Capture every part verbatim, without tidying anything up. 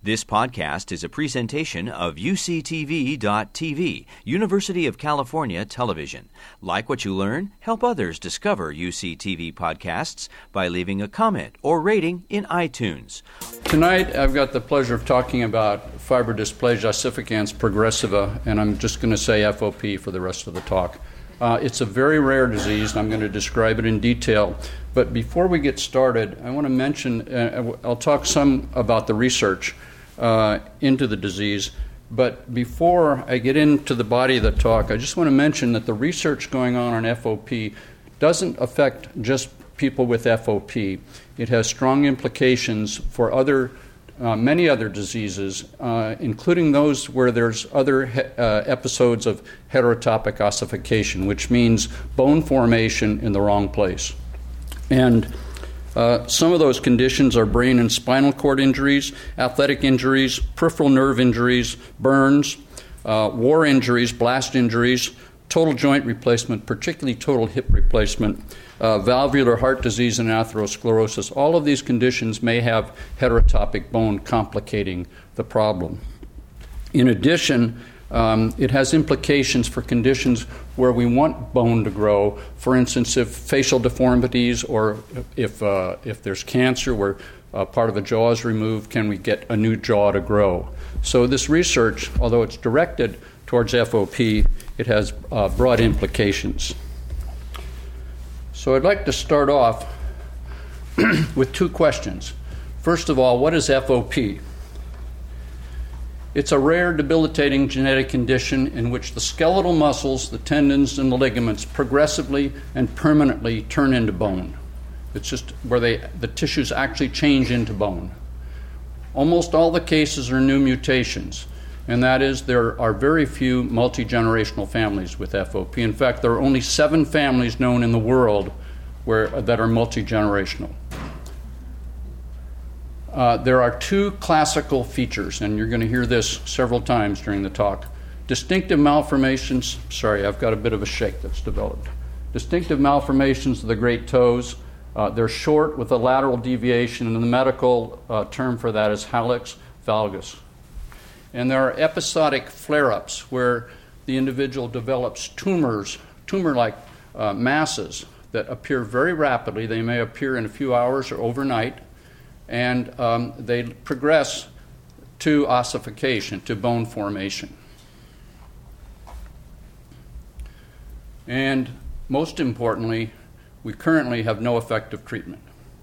This podcast is a presentation of U C T V dot T V, University of California Television. Like what you learn? Help others discover U C T V podcasts by leaving a comment or rating in iTunes. Tonight, I've got the pleasure of talking about fibrodysplasia ossificans progressiva, and I'm just going to say F O P for the rest of the talk. Uh, it's a very rare disease, and I'm going to describe it in detail. But before we get started, I want to mention, uh, I'll talk some about the research uh, into the disease. But before I get into the body of the talk, I just want to mention that the research going on on F O P doesn't affect just people with F O P. It has strong implications for other, uh, many other diseases, uh, including those where there's other he- uh, episodes of heterotopic ossification, which means bone formation in the wrong place. And uh, some of those conditions are brain and spinal cord injuries, athletic injuries, peripheral nerve injuries, burns, uh, war injuries, blast injuries, total joint replacement, particularly total hip replacement, uh, valvular heart disease, and atherosclerosis. All of these conditions may have heterotopic bone complicating the problem. In addition, Um, it has implications for conditions where we want bone to grow. For instance, if facial deformities or if uh, if there's cancer where uh, part of a jaw is removed, can we get a new jaw to grow? So this research, although it's directed towards F O P, it has uh, broad implications. So I'd like to start off with two questions. First of all, what is F O P? It's a rare, debilitating genetic condition in which the skeletal muscles, the tendons, and the ligaments progressively and permanently turn into bone. It's just where they, the tissues actually change into bone. Almost all the cases are new mutations, and that is there are very few multi-generational families with F O P. In fact, there are only seven families known in the world where, that are multi-generational. Uh, there are two classical features, and you're going to hear this several times during the talk. Distinctive malformations, sorry, I've got a bit of a shake that's developed. Distinctive malformations of the great toes. Uh, they're short with a lateral deviation, and the medical uh, term for that is hallux valgus. And there are episodic flare-ups where the individual develops tumors, tumor-like uh, masses that appear very rapidly. They may appear in a few hours or overnight. And um, they progress to ossification, to bone formation. And most importantly, we currently have no effective treatment.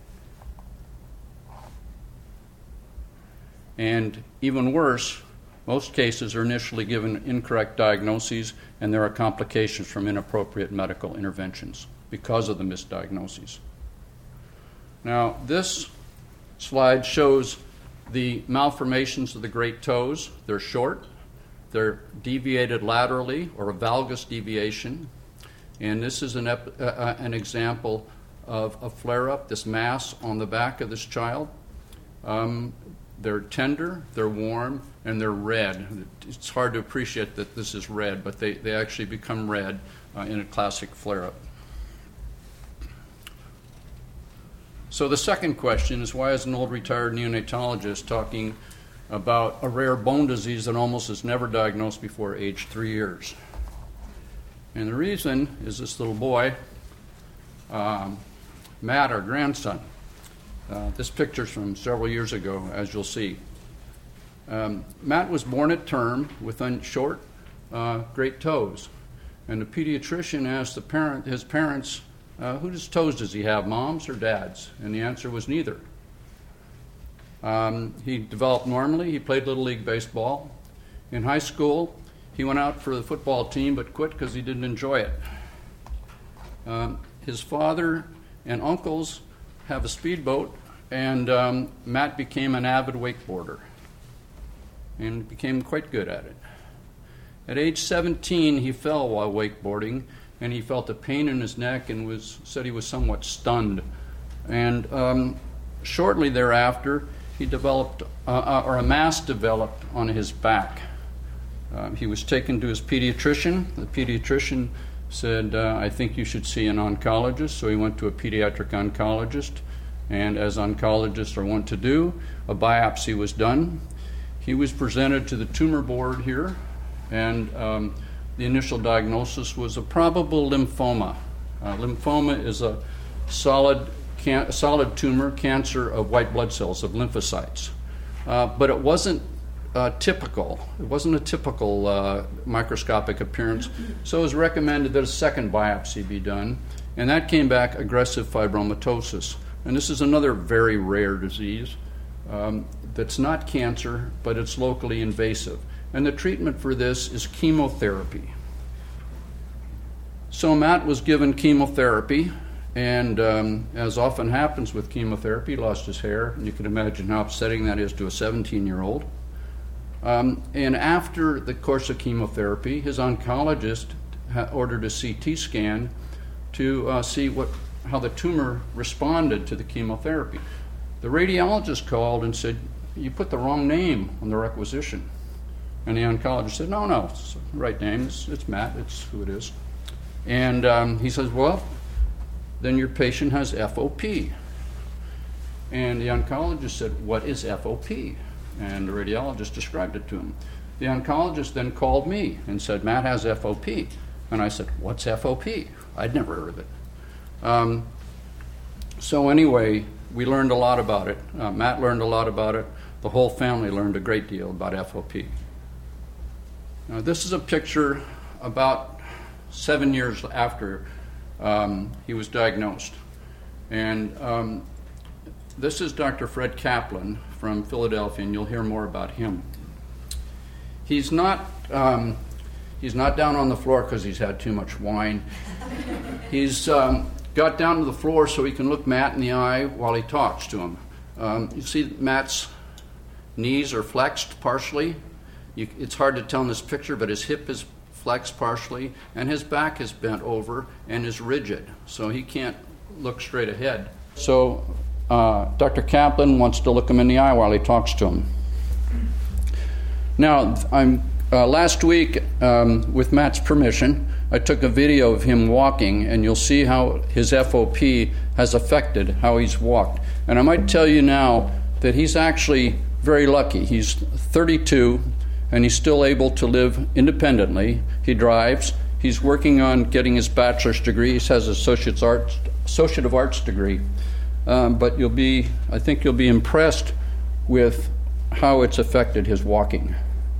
And even worse, most cases are initially given incorrect diagnoses, and there are complications from inappropriate medical interventions because of the misdiagnoses. Now, this slide shows the malformations of the great toes. They're short, they're deviated laterally, or a valgus deviation. And this is an, ep- uh, an example of a flare-up, this mass on the back of this child. Um, they're tender, they're warm, and they're red. It's hard to appreciate that this is red, but they, they actually become red uh, in a classic flare-up. So the second question is, why is an old retired neonatologist talking about a rare bone disease that almost is never diagnosed before age three years? And the reason is this little boy, um, Matt, our grandson. Uh, this picture's from several years ago, as you'll see. Um, Matt was born at term with un- short, uh, great toes. And the pediatrician asked the parent, his parents, Uh, whose toes does he have, mom's or dad's? And the answer was neither. Um, he developed normally. He played Little League baseball. In high school, he went out for the football team but quit because he didn't enjoy it. Um, his father and uncles have a speedboat, and um, Matt became an avid wakeboarder and became quite good at it. At age seventeen, he fell while wakeboarding, and he felt a pain in his neck and was said he was somewhat stunned. And um, shortly thereafter, he developed, uh, or a mass developed on his back. Uh, he was taken to his pediatrician. The pediatrician said, uh, I think you should see an oncologist. So he went to a pediatric oncologist, and as oncologists are wont to do, a biopsy was done. He was presented to the tumor board here, and um, the initial diagnosis was a probable lymphoma. Uh, lymphoma is a solid, can- solid tumor, cancer of white blood cells, of lymphocytes. Uh, but it wasn't uh, typical. It wasn't a typical uh, microscopic appearance, so it was recommended that a second biopsy be done, and that came back aggressive fibromatosis. And this is another very rare disease um, that's not cancer, but it's locally invasive. And the treatment for this is chemotherapy. So Matt was given chemotherapy, and um, as often happens with chemotherapy, he lost his hair, and you can imagine how upsetting that is to a seventeen-year-old. Um, and after the course of chemotherapy, his oncologist ha- ordered a C T scan to uh, see what how the tumor responded to the chemotherapy. The radiologist called and said, "You put the wrong name on the requisition." And the oncologist said, no, no, it's the right name. It's, it's Matt. It's who it is. And um, he says, well, then your patient has F O P. And the oncologist said, what is F O P? And the radiologist described it to him. The oncologist then called me and said, Matt has F O P. And I said, what's F O P? I'd never heard of it. Um, so anyway, we learned a lot about it. Uh, Matt learned a lot about it. The whole family learned a great deal about F O P. Now, this is a picture about seven years after um, he was diagnosed. And um, this is Doctor Fred Kaplan from Philadelphia, and you'll hear more about him. He's not, um, he's not down on the floor because he's had too much wine. He's um, got down to the floor so he can look Matt in the eye while he talks to him. Um, you see Matt's knees are flexed partially. You, it's hard to tell in this picture, but his hip is flexed partially, and his back is bent over and is rigid, so he can't look straight ahead. So uh, Doctor Kaplan wants to look him in the eye while he talks to him. Now, I'm uh, last week, um, with Matt's permission, I took a video of him walking, and you'll see how his F O P has affected how he's walked. And I might tell you now that he's actually very lucky. He's thirty-two, and he's still able to live independently. He drives. He's working on getting his bachelor's degree. He has an associate's arts, associate of arts degree. Um, but you'll be, I think you'll be impressed with how it's affected his walking.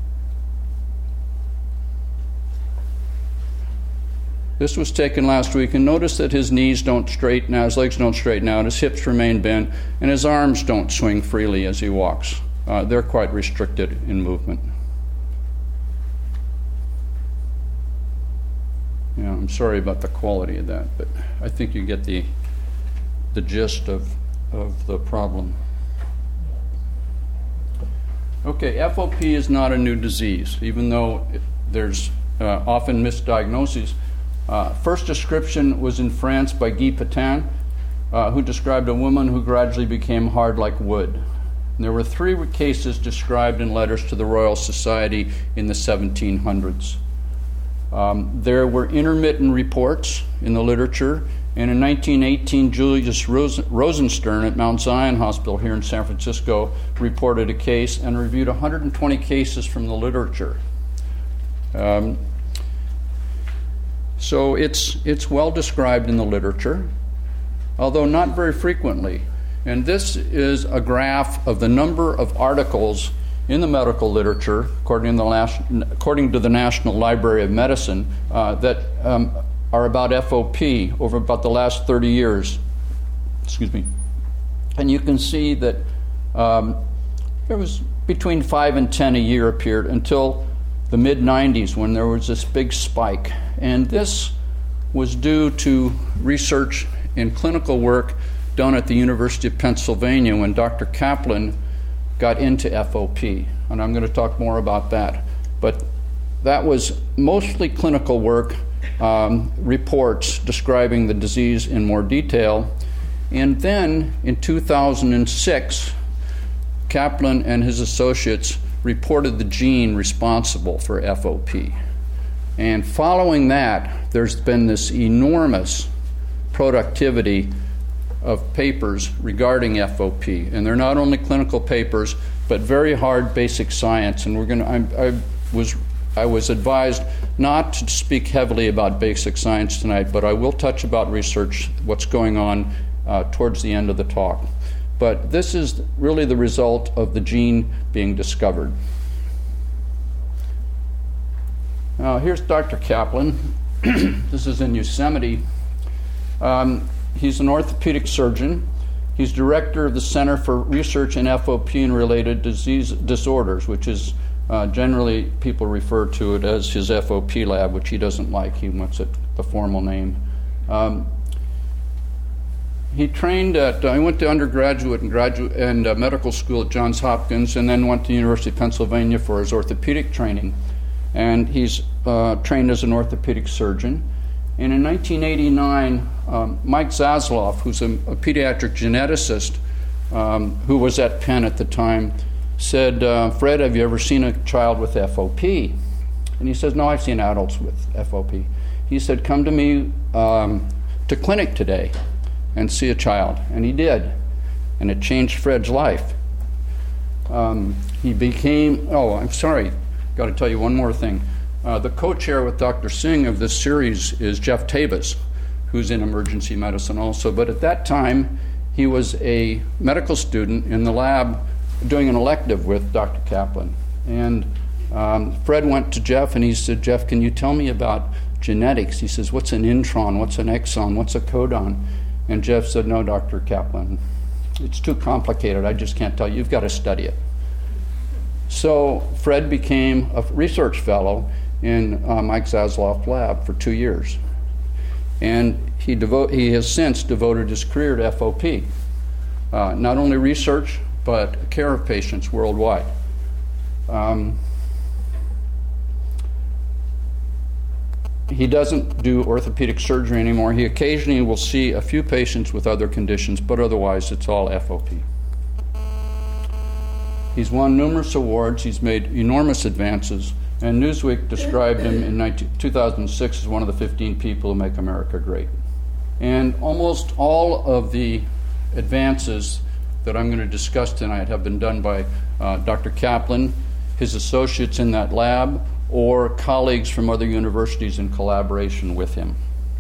This was taken last week, and notice that his knees don't straighten out, his legs don't straighten out, his hips remain bent, and his arms don't swing freely as he walks. Uh, they're quite restricted in movement. Yeah, I'm sorry about the quality of that, but I think you get the the gist of, of the problem. Okay, F O P is not a new disease, even though it, there's uh, often misdiagnoses. Uh, first description was in France by Guy Patin, uh, who described a woman who gradually became hard like wood. And there were three cases described in letters to the Royal Society in the seventeen hundreds. Um, there were intermittent reports in the literature, and in nineteen eighteen, Julius Rosenstern at Mount Zion Hospital here in San Francisco reported a case and reviewed one hundred twenty cases from the literature. Um, so it's, it's well described in the literature, although not very frequently. And this is a graph of the number of articles in the medical literature, according to the, last, according to the National Library of Medicine, uh, that um, are about F O P over about the last thirty years. Excuse me. And you can see that um, there was between five and ten a year appeared until the mid nineties when there was this big spike. And this was due to research and clinical work done at the University of Pennsylvania when Doctor Kaplan got into F O P, and I'm going to talk more about that. But that was mostly clinical work, um, reports describing the disease in more detail. And then in two thousand six, Kaplan and his associates reported the gene responsible for F O P. And following that, there's been this enormous productivity of papers regarding F O P. And they're not only clinical papers, but very hard basic science. And we're going to, I was I was advised not to speak heavily about basic science tonight, but I will touch about research, what's going on uh, towards the end of the talk. But this is really the result of the gene being discovered. Now, here's Doctor Kaplan. This is in Yosemite. Um, he's an orthopedic surgeon. He's director of the Center for Research in F O P and Related Disease Disorders, which is uh, generally people refer to it as his F O P lab, which he doesn't like. He wants it the formal name. Um, he trained at, uh, he went to undergraduate and graduate and uh, medical school at Johns Hopkins, and then went to the University of Pennsylvania for his orthopedic training. And he's uh, trained as an orthopedic surgeon. And in nineteen eighty-nine, um, Mike Zasloff, who's a, a pediatric geneticist um, who was at Penn at the time, said, uh, Fred, have you ever seen a child with F O P? And he says, no, I've seen adults with F O P. He said, come to me um, to clinic today and see a child. And he did. And it changed Fred's life. Um, he became, oh, I'm sorry, got to tell you one more thing. Uh, the co-chair with Doctor Singh of this series is Jeff Tabas, who's in emergency medicine also. But at that time, he was a medical student in the lab doing an elective with Doctor Kaplan. And um, Fred went to Jeff and he said, Jeff, can you tell me about genetics? He says, what's an intron? What's an exon? What's a codon? And Jeff said, no, Doctor Kaplan, it's too complicated. I just can't tell you. You've got to study it. So Fred became a research fellow in uh, Mike Zasloff's lab for two years. And he, devo- he has since devoted his career to F O P, uh, not only research, but care of patients worldwide. Um, he doesn't do orthopedic surgery anymore. He occasionally will see a few patients with other conditions, but otherwise it's all F O P. He's won numerous awards. He's made enormous advances. And Newsweek described him in two thousand six as one of the fifteen people who make America great. And almost all of the advances that I'm going to discuss tonight have been done by uh, Doctor Kaplan, his associates in that lab, or colleagues from other universities in collaboration with him.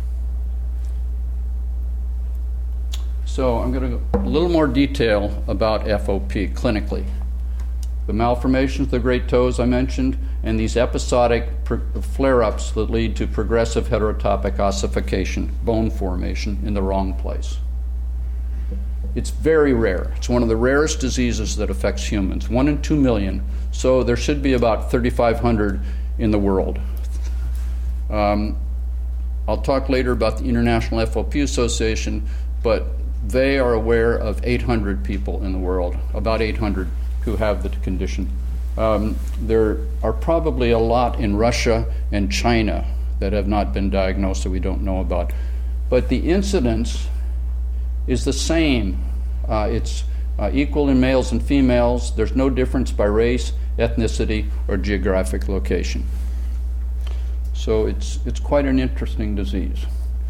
So I'm going to go a little more detail about F O P clinically. The malformations of the great toes I mentioned, and these episodic pr- flare-ups that lead to progressive heterotopic ossification, bone formation in the wrong place. It's very rare. It's one of the rarest diseases that affects humans, one in two million. So there should be about thirty-five hundred in the world. Um, I'll talk later about the International F O P Association, but they are aware of eight hundred people in the world, about eight hundred who have the condition. Um, there are probably a lot in Russia and China that have not been diagnosed that we don't know about. But the incidence is the same. Uh, it's uh, equal in males and females. There's no difference by race, ethnicity, or geographic location. So it's, it's quite an interesting disease.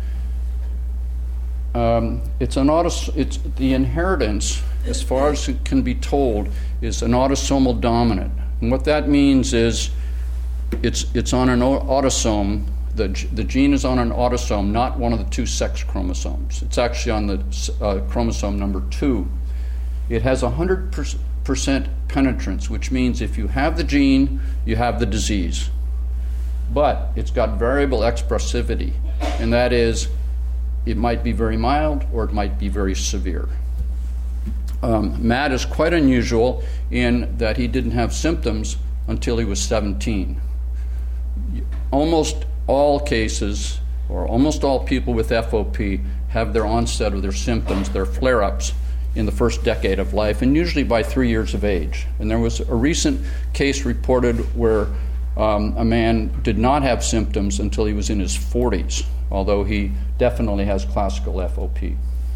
Um, it's an autos- it's the inheritance, as far as it can be told, is an autosomal dominant. And what that means is it's it's on an autosome. The, the gene is on an autosome, not one of the two sex chromosomes. It's actually on the uh, chromosome number two. It has one hundred percent penetrance, which means if you have the gene, you have the disease. But it's got variable expressivity, and that is it might be very mild or it might be very severe. Um, Matt is quite unusual in that he didn't have symptoms until he was seventeen. Almost all cases, or almost all people with F O P, have their onset of their symptoms, their flare-ups, in the first decade of life, and usually by three years of age. And there was a recent case reported where um, a man did not have symptoms until he was in his forties, although he definitely has classical F O P.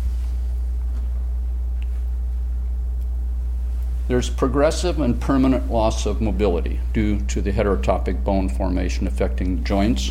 There's progressive and permanent loss of mobility due to the heterotopic bone formation affecting joints.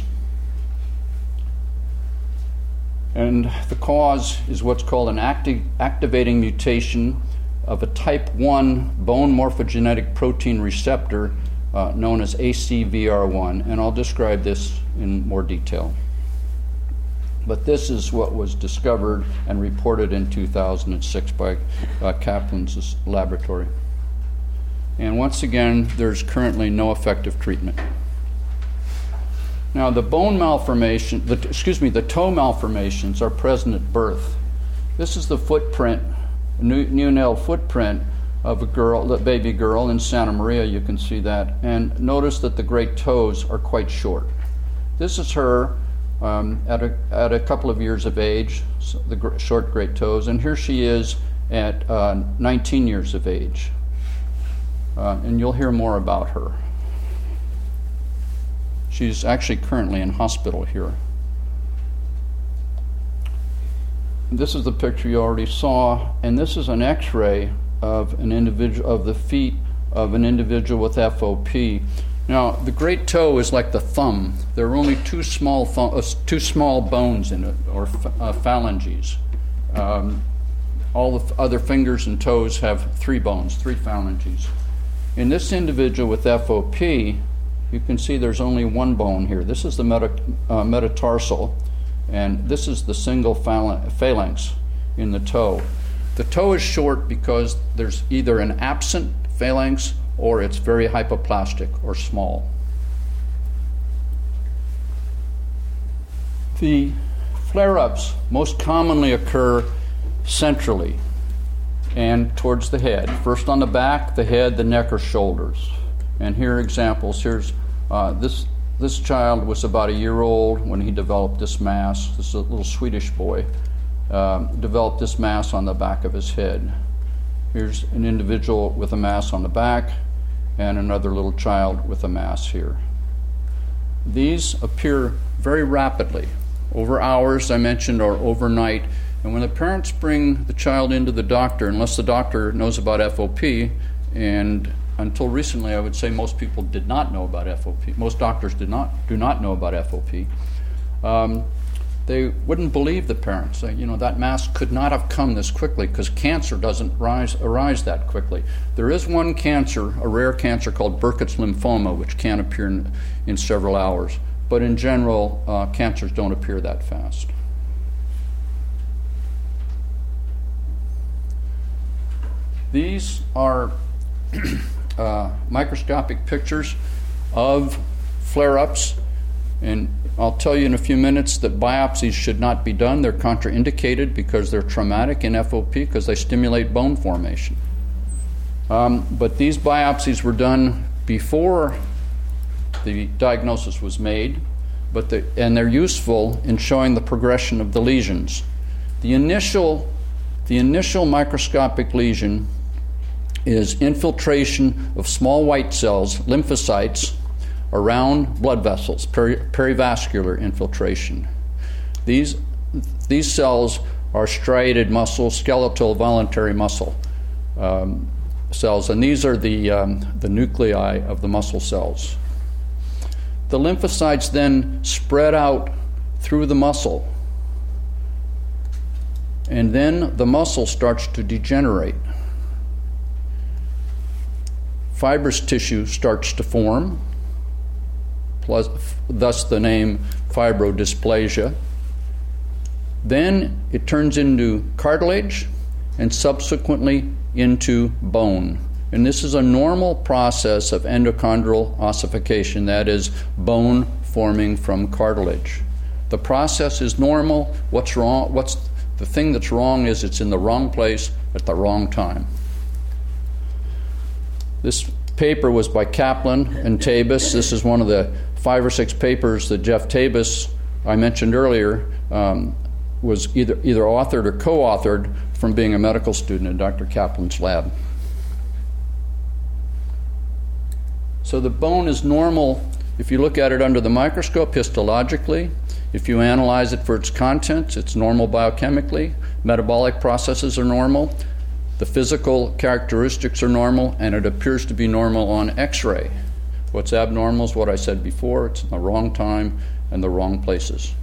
And the cause is what's called an acti- activating mutation of a type one bone morphogenetic protein receptor uh, known as A C V R one, and I'll describe this in more detail. But this is what was discovered and reported in two thousand six by uh, Kaplan's laboratory. And once again, there's currently no effective treatment. Now, the bone malformation, the, excuse me, the toe malformations are present at birth. This is the footprint, new, neonatal footprint of a girl, a baby girl in Santa Maria. You can see that. And notice that the great toes are quite short. This is her um, at, a, at a couple of years of age, so the gr- short great toes. And here she is at uh, nineteen years of age. Uh, and you'll hear more about her. She's actually currently in hospital here. This is the picture you already saw, and this is an X-ray of an individual of the feet of an individual with F O P. Now, the great toe is like the thumb. There are only two small thumb, uh, two small bones in it, or uh, phalanges. Um, all the f- other fingers and toes have three bones, three phalanges. In this individual with F O P, you can see there's only one bone here. This is the meta, uh, metatarsal, and this is the single phalanx in the toe. The toe is short because there's either an absent phalanx or it's very hypoplastic or small. The flare-ups most commonly occur centrally and towards the head. First on the back, the head, the neck, or shoulders. And here are examples. Here's uh, this this child was about a year old when he developed this mass. This is a little Swedish boy. Um, developed this mass on the back of his head. Here's an individual with a mass on the back and another little child with a mass here. These appear very rapidly, over hours, I mentioned, or overnight. And when the parents bring the child into the doctor, unless the doctor knows about F O P, and until recently I would say most people did not know about F O P, most doctors did not do not know about F O P, um, they wouldn't believe the parents. They, you know, that mass could not have come this quickly because cancer doesn't rise, arise that quickly. There is one cancer, a rare cancer called Burkitt's lymphoma, which can appear in, in several hours. But in general, uh, cancers don't appear that fast. These are uh, microscopic pictures of flare-ups, and I'll tell you in a few minutes that biopsies should not be done. They're contraindicated because they're traumatic in F O P because they stimulate bone formation. Um, but these biopsies were done before the diagnosis was made, but the, and they're useful in showing the progression of the lesions. The initial, the initial microscopic lesion is infiltration of small white cells, lymphocytes, around blood vessels, peri- perivascular infiltration. These, these cells are striated muscle, skeletal voluntary muscle um, cells, and these are the, um, the nuclei of the muscle cells. The lymphocytes then spread out through the muscle, and then the muscle starts to degenerate. Fibrous tissue starts to form, plus, thus the name fibrodysplasia. Then it turns into cartilage and subsequently into bone. And this is a normal process of endochondral ossification, that is, bone forming from cartilage. The process is normal. What's wrong? What's the thing that's wrong is it's in the wrong place at the wrong time. This paper was by Kaplan and Tabus. This is one of the five or six papers that Jeff Tabus, I mentioned earlier, um, was either either authored or co-authored from being a medical student in Doctor Kaplan's lab. So the bone is normal if you look at it under the microscope histologically. If you analyze it for its contents, it's normal biochemically. Metabolic processes are normal. The physical characteristics are normal, and it appears to be normal on X-ray. What's abnormal is what I said before. It's in the wrong time and the wrong places.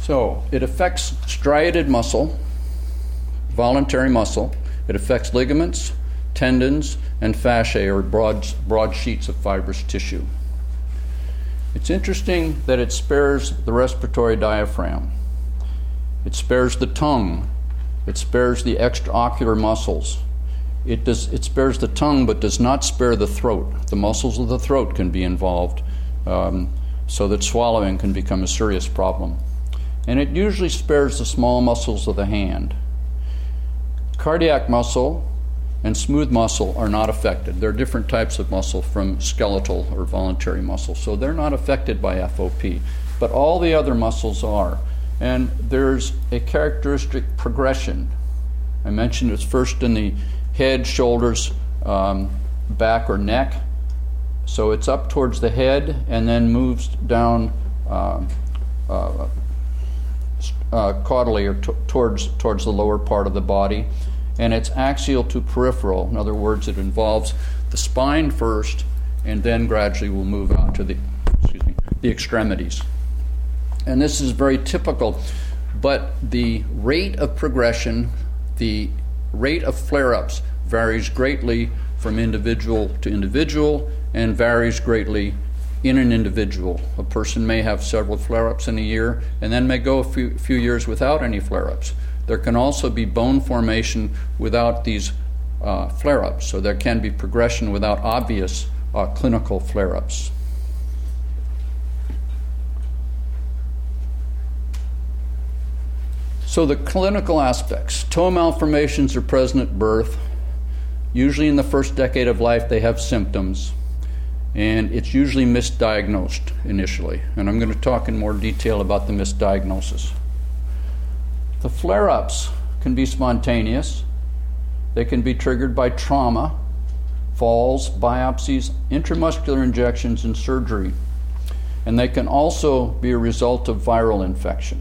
So it affects striated muscle, voluntary muscle. It affects ligaments, tendons, and fasciae, or broad, broad sheets of fibrous tissue. It's interesting that it spares the respiratory diaphragm. It spares the tongue. It spares the extraocular muscles. It, does, it spares the tongue but does not spare the throat. The muscles of the throat can be involved, um, so that swallowing can become a serious problem. And it usually spares the small muscles of the hand. Cardiac muscle and smooth muscle are not affected. There are different types of muscle from skeletal or voluntary muscle, so they're not affected by F O P. But all the other muscles are. And there's a characteristic progression. I mentioned it's first in the head, shoulders, um, back, or neck. So it's up towards the head and then moves down uh, uh, uh, caudally, or t- towards, towards the lower part of the body. And it's axial to peripheral. In other words, it involves the spine first, and then gradually will move out to the, excuse me, the extremities. And this is very typical, but the rate of progression, the rate of flare-ups varies greatly from individual to individual and varies greatly in an individual. A person may have several flare-ups in a year and then may go a few, few years without any flare-ups. There can also be bone formation without these uh, flare-ups, so there can be progression without obvious uh, clinical flare-ups. So the clinical aspects. Toe malformations are present at birth. Usually in the first decade of life they have symptoms, and it's usually misdiagnosed initially. And I'm going to talk in more detail about the misdiagnosis. The flare-ups can be spontaneous. They can be triggered by trauma, falls, biopsies, intramuscular injections, and surgery. And they can also be a result of viral infection.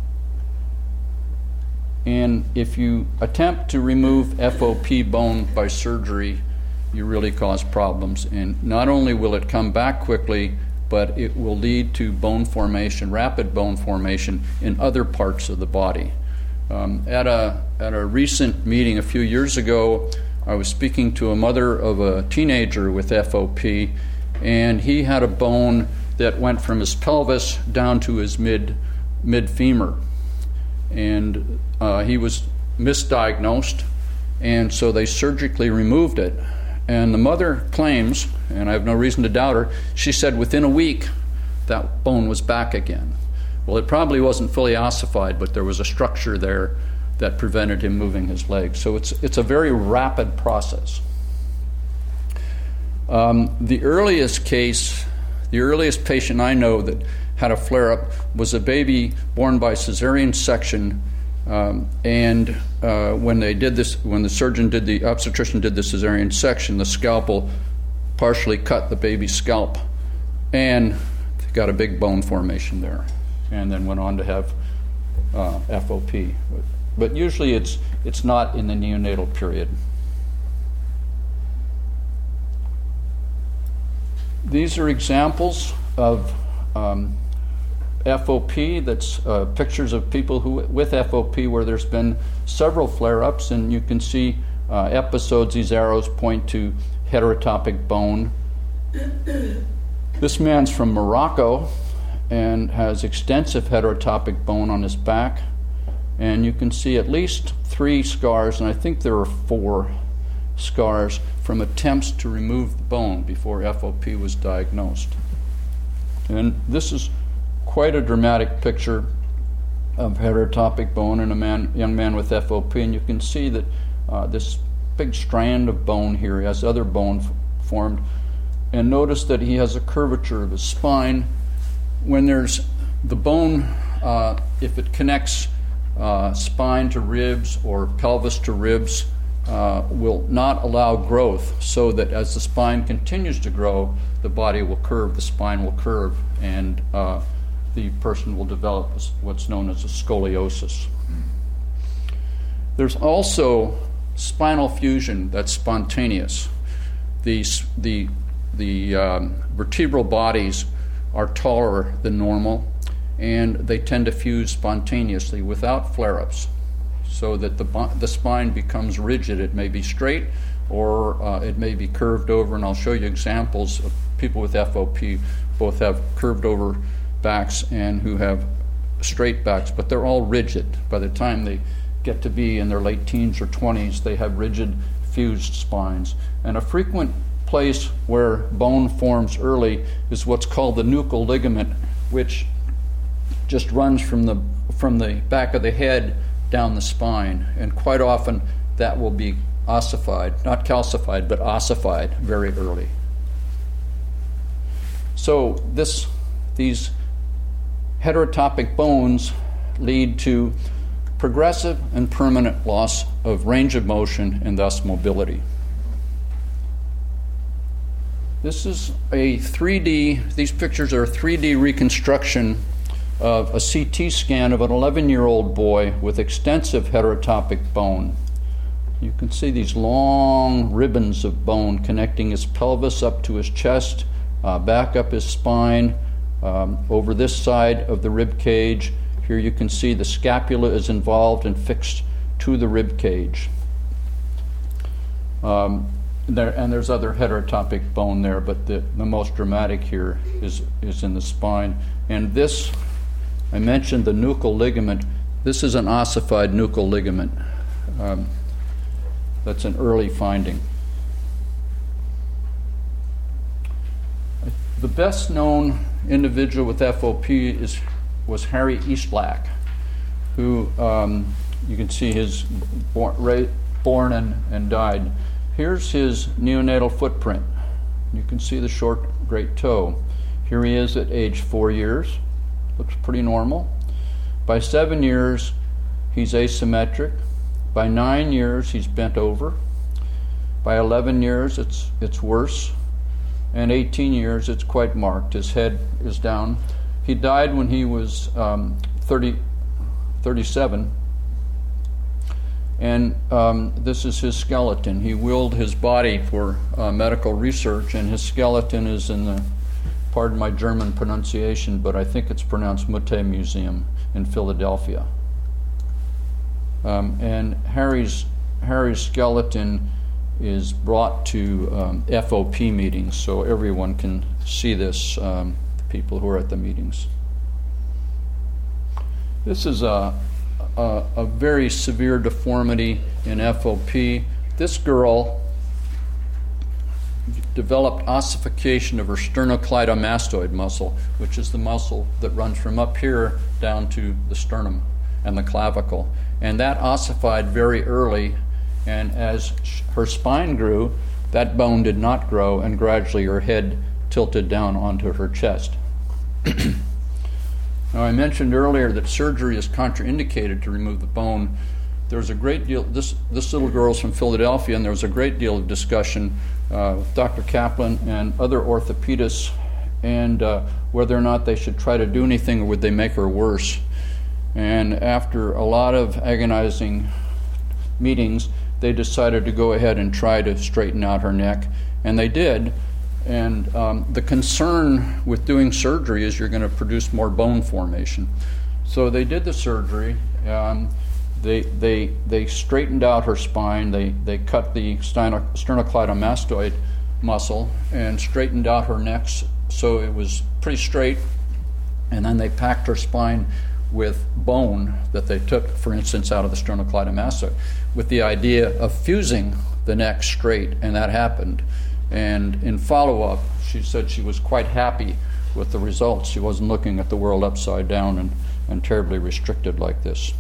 And if you attempt to remove F O P bone by surgery, you really cause problems. And not only will it come back quickly, but it will lead to bone formation, rapid bone formation in other parts of the body. Um, at a at a recent meeting a few years ago, I was speaking to a mother of a teenager with F O P, and he had a bone that went from his pelvis down to his mid mid femur, and uh, he was misdiagnosed, and so they surgically removed it. And the mother claims, and I have no reason to doubt her, she said within a week that bone was back again. Well, it probably wasn't fully ossified, but there was a structure there that prevented him moving his legs. So it's it's a very rapid process. Um, the earliest case, the earliest patient I know that had a flare-up was a baby born by cesarean section. Um, and uh, when they did this, when the surgeon did the obstetrician did the cesarean section, the scalpel partially cut the baby's scalp, and got a big bone formation there, and then went on to have uh, F O P. But, but usually it's it's not in the neonatal period. These are examples of um, F O P. That's uh, pictures of people who with F O P where there's been several flare-ups, and you can see uh, episodes. These arrows point to heterotopic bone. This man's from Morocco and has extensive heterotopic bone on his back, and you can see at least three scars, and I think there are four scars from attempts to remove the bone before F O P was diagnosed. And this is quite a dramatic picture of heterotopic bone in a man, young man with F O P, and you can see that uh, this big strand of bone here has other bone f- formed, and notice that he has a curvature of his spine. When there's the bone, uh, if it connects uh, spine to ribs or pelvis to ribs, uh, will not allow growth, so that as the spine continues to grow, the body will curve, the spine will curve, and uh, the person will develop what's known as a scoliosis. There's also spinal fusion that's spontaneous. The, the, the um, vertebral bodies are taller than normal, and they tend to fuse spontaneously without flare-ups, so that the, the spine becomes rigid. It may be straight, or uh, it may be curved over, and I'll show you examples of people with F O P both have curved over backs and who have straight backs, but they're all rigid. By the time they get to be in their late teens or twenties, they have rigid fused spines. And a frequent place where bone forms early is what's called the nuchal ligament, which just runs from the from the back of the head down the spine, and quite often that will be ossified, not calcified, but ossified very early. So this, these heterotopic bones lead to progressive and permanent loss of range of motion and thus mobility. This is a three D, these pictures are a three D reconstruction of a C T scan of an eleven-year-old boy with extensive heterotopic bone. You can see these long ribbons of bone connecting his pelvis up to his chest, uh, back up his spine, um, over this side of the rib cage. Here you can see the scapula is involved and fixed to the rib cage. Um, there, and there's other heterotopic bone there, but the, the most dramatic here is, is in the spine. And this, I mentioned the nuchal ligament. This is an ossified nuchal ligament. Um, that's an early finding. The best known individual with F O P is was Harry Eastlack, who um, you can see his born, ra- born and, and died. Here's his neonatal footprint. You can see the short great toe. Here he is at age four years. Looks pretty normal. By seven years, he's asymmetric. By nine years, he's bent over. By eleven years, it's it's worse. And eighteen years, it's quite marked. His head is down. He died when he was um, thirty, thirty-seven. And um, this is his skeleton. He willed his body for uh, medical research, and his skeleton is in the, pardon my German pronunciation, but I think it's pronounced Mutte Museum in Philadelphia. Um, and Harry's Harry's skeleton is brought to um, F O P meetings, so everyone can see this, um, the people who are at the meetings. This is a, a, a very severe deformity in F O P. This girl developed ossification of her sternocleidomastoid muscle, which is the muscle that runs from up here down to the sternum and the clavicle. And that ossified very early, and as sh- her spine grew, that bone did not grow, and gradually her head tilted down onto her chest. Now, I mentioned earlier that surgery is contraindicated to remove the bone. There was a great deal, this, this little girl's from Philadelphia, and there was a great deal of discussion uh, with Doctor Kaplan and other orthopedists, and uh, whether or not they should try to do anything, or would they make her worse. And after a lot of agonizing meetings, they decided to go ahead and try to straighten out her neck, and they did. And um, the concern with doing surgery is you're going to produce more bone formation. So they did the surgery. Um, they they they straightened out her spine. They they cut the sterno- sternocleidomastoid muscle and straightened out her neck so it was pretty straight. And then they packed her spine with bone that they took, for instance, out of the sternocleidomastoid, with the idea of fusing the neck straight, and that happened. And in follow-up, she said she was quite happy with the results. She wasn't looking at the world upside down and, and terribly restricted like this.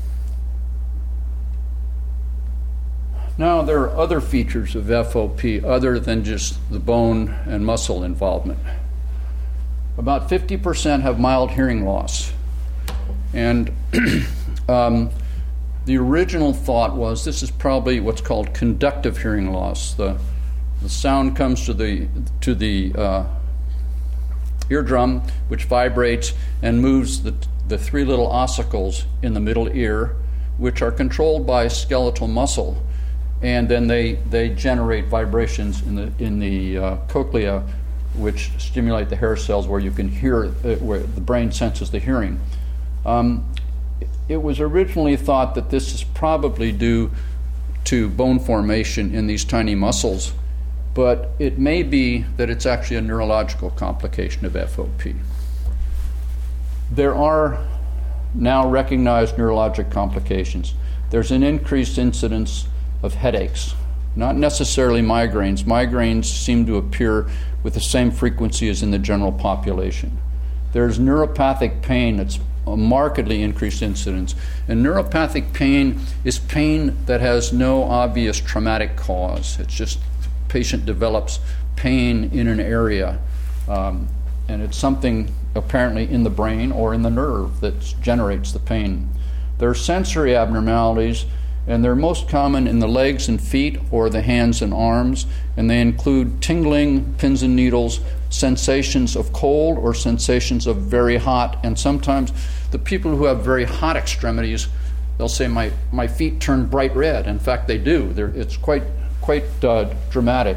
Now, there are other features of F O P other than just the bone and muscle involvement. About fifty percent have mild hearing loss. And um, the original thought was this is probably what's called conductive hearing loss. The, the sound comes to the, to the uh, eardrum, which vibrates and moves the, the three little ossicles in the middle ear, which are controlled by skeletal muscle. And then they, they generate vibrations in the, in the uh, cochlea which stimulate the hair cells where you can hear, uh, where the brain senses the hearing. Um, it was originally thought that this is probably due to bone formation in these tiny muscles, but it may be that it's actually a neurological complication of F O P. There are now recognized neurologic complications. There's an increased incidence of headaches, not necessarily migraines. Migraines seem to appear with the same frequency as in the general population. There's neuropathic pain that's a markedly increased incidence. And neuropathic pain is pain that has no obvious traumatic cause. It's just the patient develops pain in an area, um, and it's something apparently in the brain or in the nerve that generates the pain. There are sensory abnormalities, and they're most common in the legs and feet or the hands and arms, and they include tingling, pins and needles, sensations of cold or sensations of very hot, and sometimes the people who have very hot extremities, they'll say, my, my feet turn bright red. In fact, they do. They're, it's quite, quite uh, dramatic.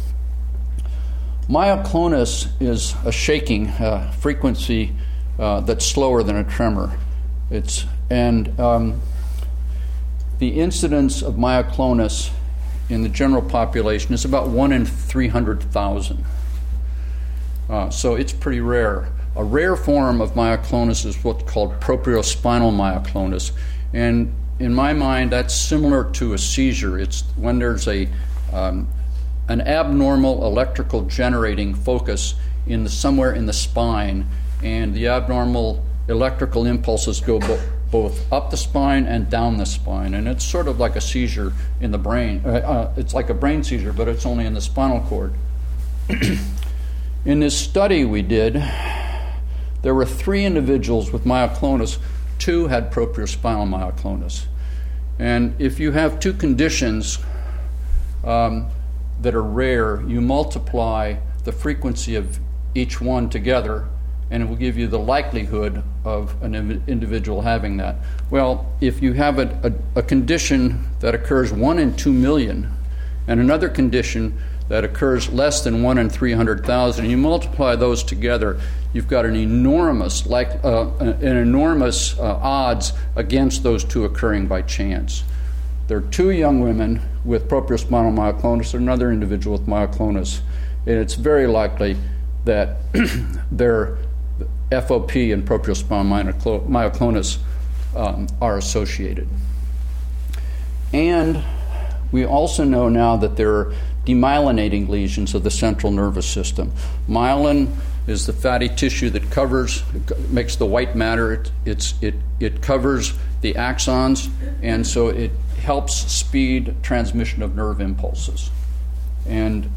Myoclonus is a shaking uh, frequency uh, that's slower than a tremor. It's, and um, the incidence of myoclonus in the general population is about one in three hundred thousand. Uh, so it's pretty rare. A rare form of myoclonus is what's called propriospinal myoclonus. And in my mind, that's similar to a seizure. It's when there's a um, an abnormal electrical generating focus in the, somewhere in the spine, and the abnormal electrical impulses go bo- both up the spine and down the spine. And it's sort of like a seizure in the brain. Uh, uh, it's like a brain seizure, but it's only in the spinal cord. In this study we did, there were three individuals with myoclonus. Two had propriospinal myoclonus. And if you have two conditions um, that are rare, you multiply the frequency of each one together, and it will give you the likelihood of an individual having that. Well, if you have a, a, a condition that occurs one in two million, and another condition that occurs less than one in three hundred thousand, and you multiply those together, you've got an enormous, like uh, an enormous uh, odds against those two occurring by chance. There are two young women with propriospinal myoclonus, and another individual with myoclonus, and it's very likely that their F O P and propriospinal myoclonus um, are associated. And we also know now that there are demyelinating lesions of the central nervous system. Myelin is the fatty tissue that covers, makes the white matter. It, it's, it, it covers the axons, and so it helps speed transmission of nerve impulses. And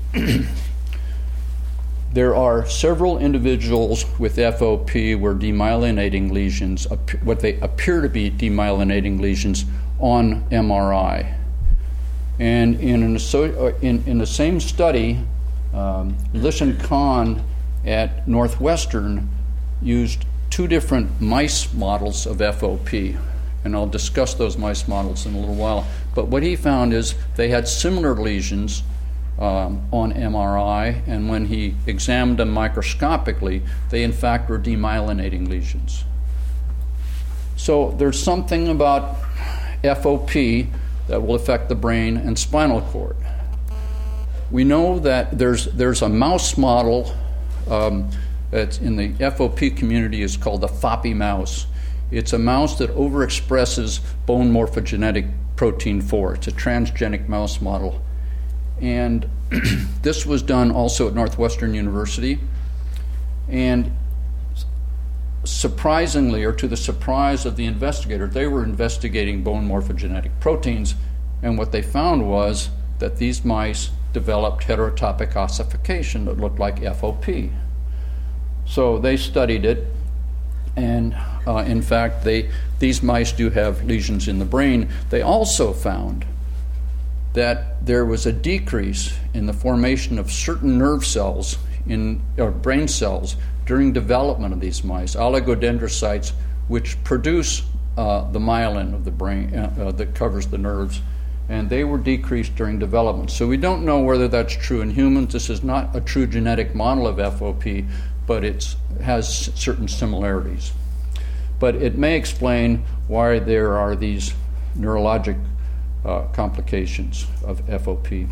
there are several individuals with F O P where demyelinating lesions, what they appear to be demyelinating lesions, on M R I. And in, an, in, in the same study, um, Lishan Khan at Northwestern used two different mice models of F O P. And I'll discuss those mice models in a little while. But what he found is they had similar lesions um, on M R I, and when he examined them microscopically, they in fact were demyelinating lesions. So there's something about F O P that will affect the brain and spinal cord. We know that there's there's a mouse model um, that's in the F O P community is called the FOPI mouse. It's a mouse that overexpresses bone morphogenetic protein four. It's a transgenic mouse model. And this was done also at Northwestern University. And surprisingly, or to the surprise of the investigator, they were investigating bone morphogenetic proteins, and what they found was that these mice developed heterotopic ossification that looked like F O P. So they studied it, and uh, in fact, they these mice do have lesions in the brain. They also found that there was a decrease in the formation of certain nerve cells in or brain cells during development of these mice, oligodendrocytes, which produce uh, the myelin of the brain uh, uh, that covers the nerves. and they were decreased during development. So we don't know whether that's true in humans. This is not a true genetic model of F O P, but it has certain similarities. But it may explain why there are these neurologic uh, complications of F O P.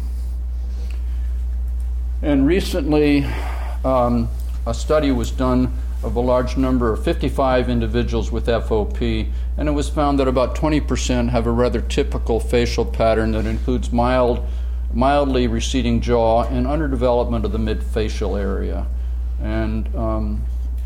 And recently, um, a study was done of a large number of fifty-five individuals with F O P, and it was found that about twenty percent have a rather typical facial pattern that includes mild, mildly receding jaw and underdevelopment of the mid-facial area. And um,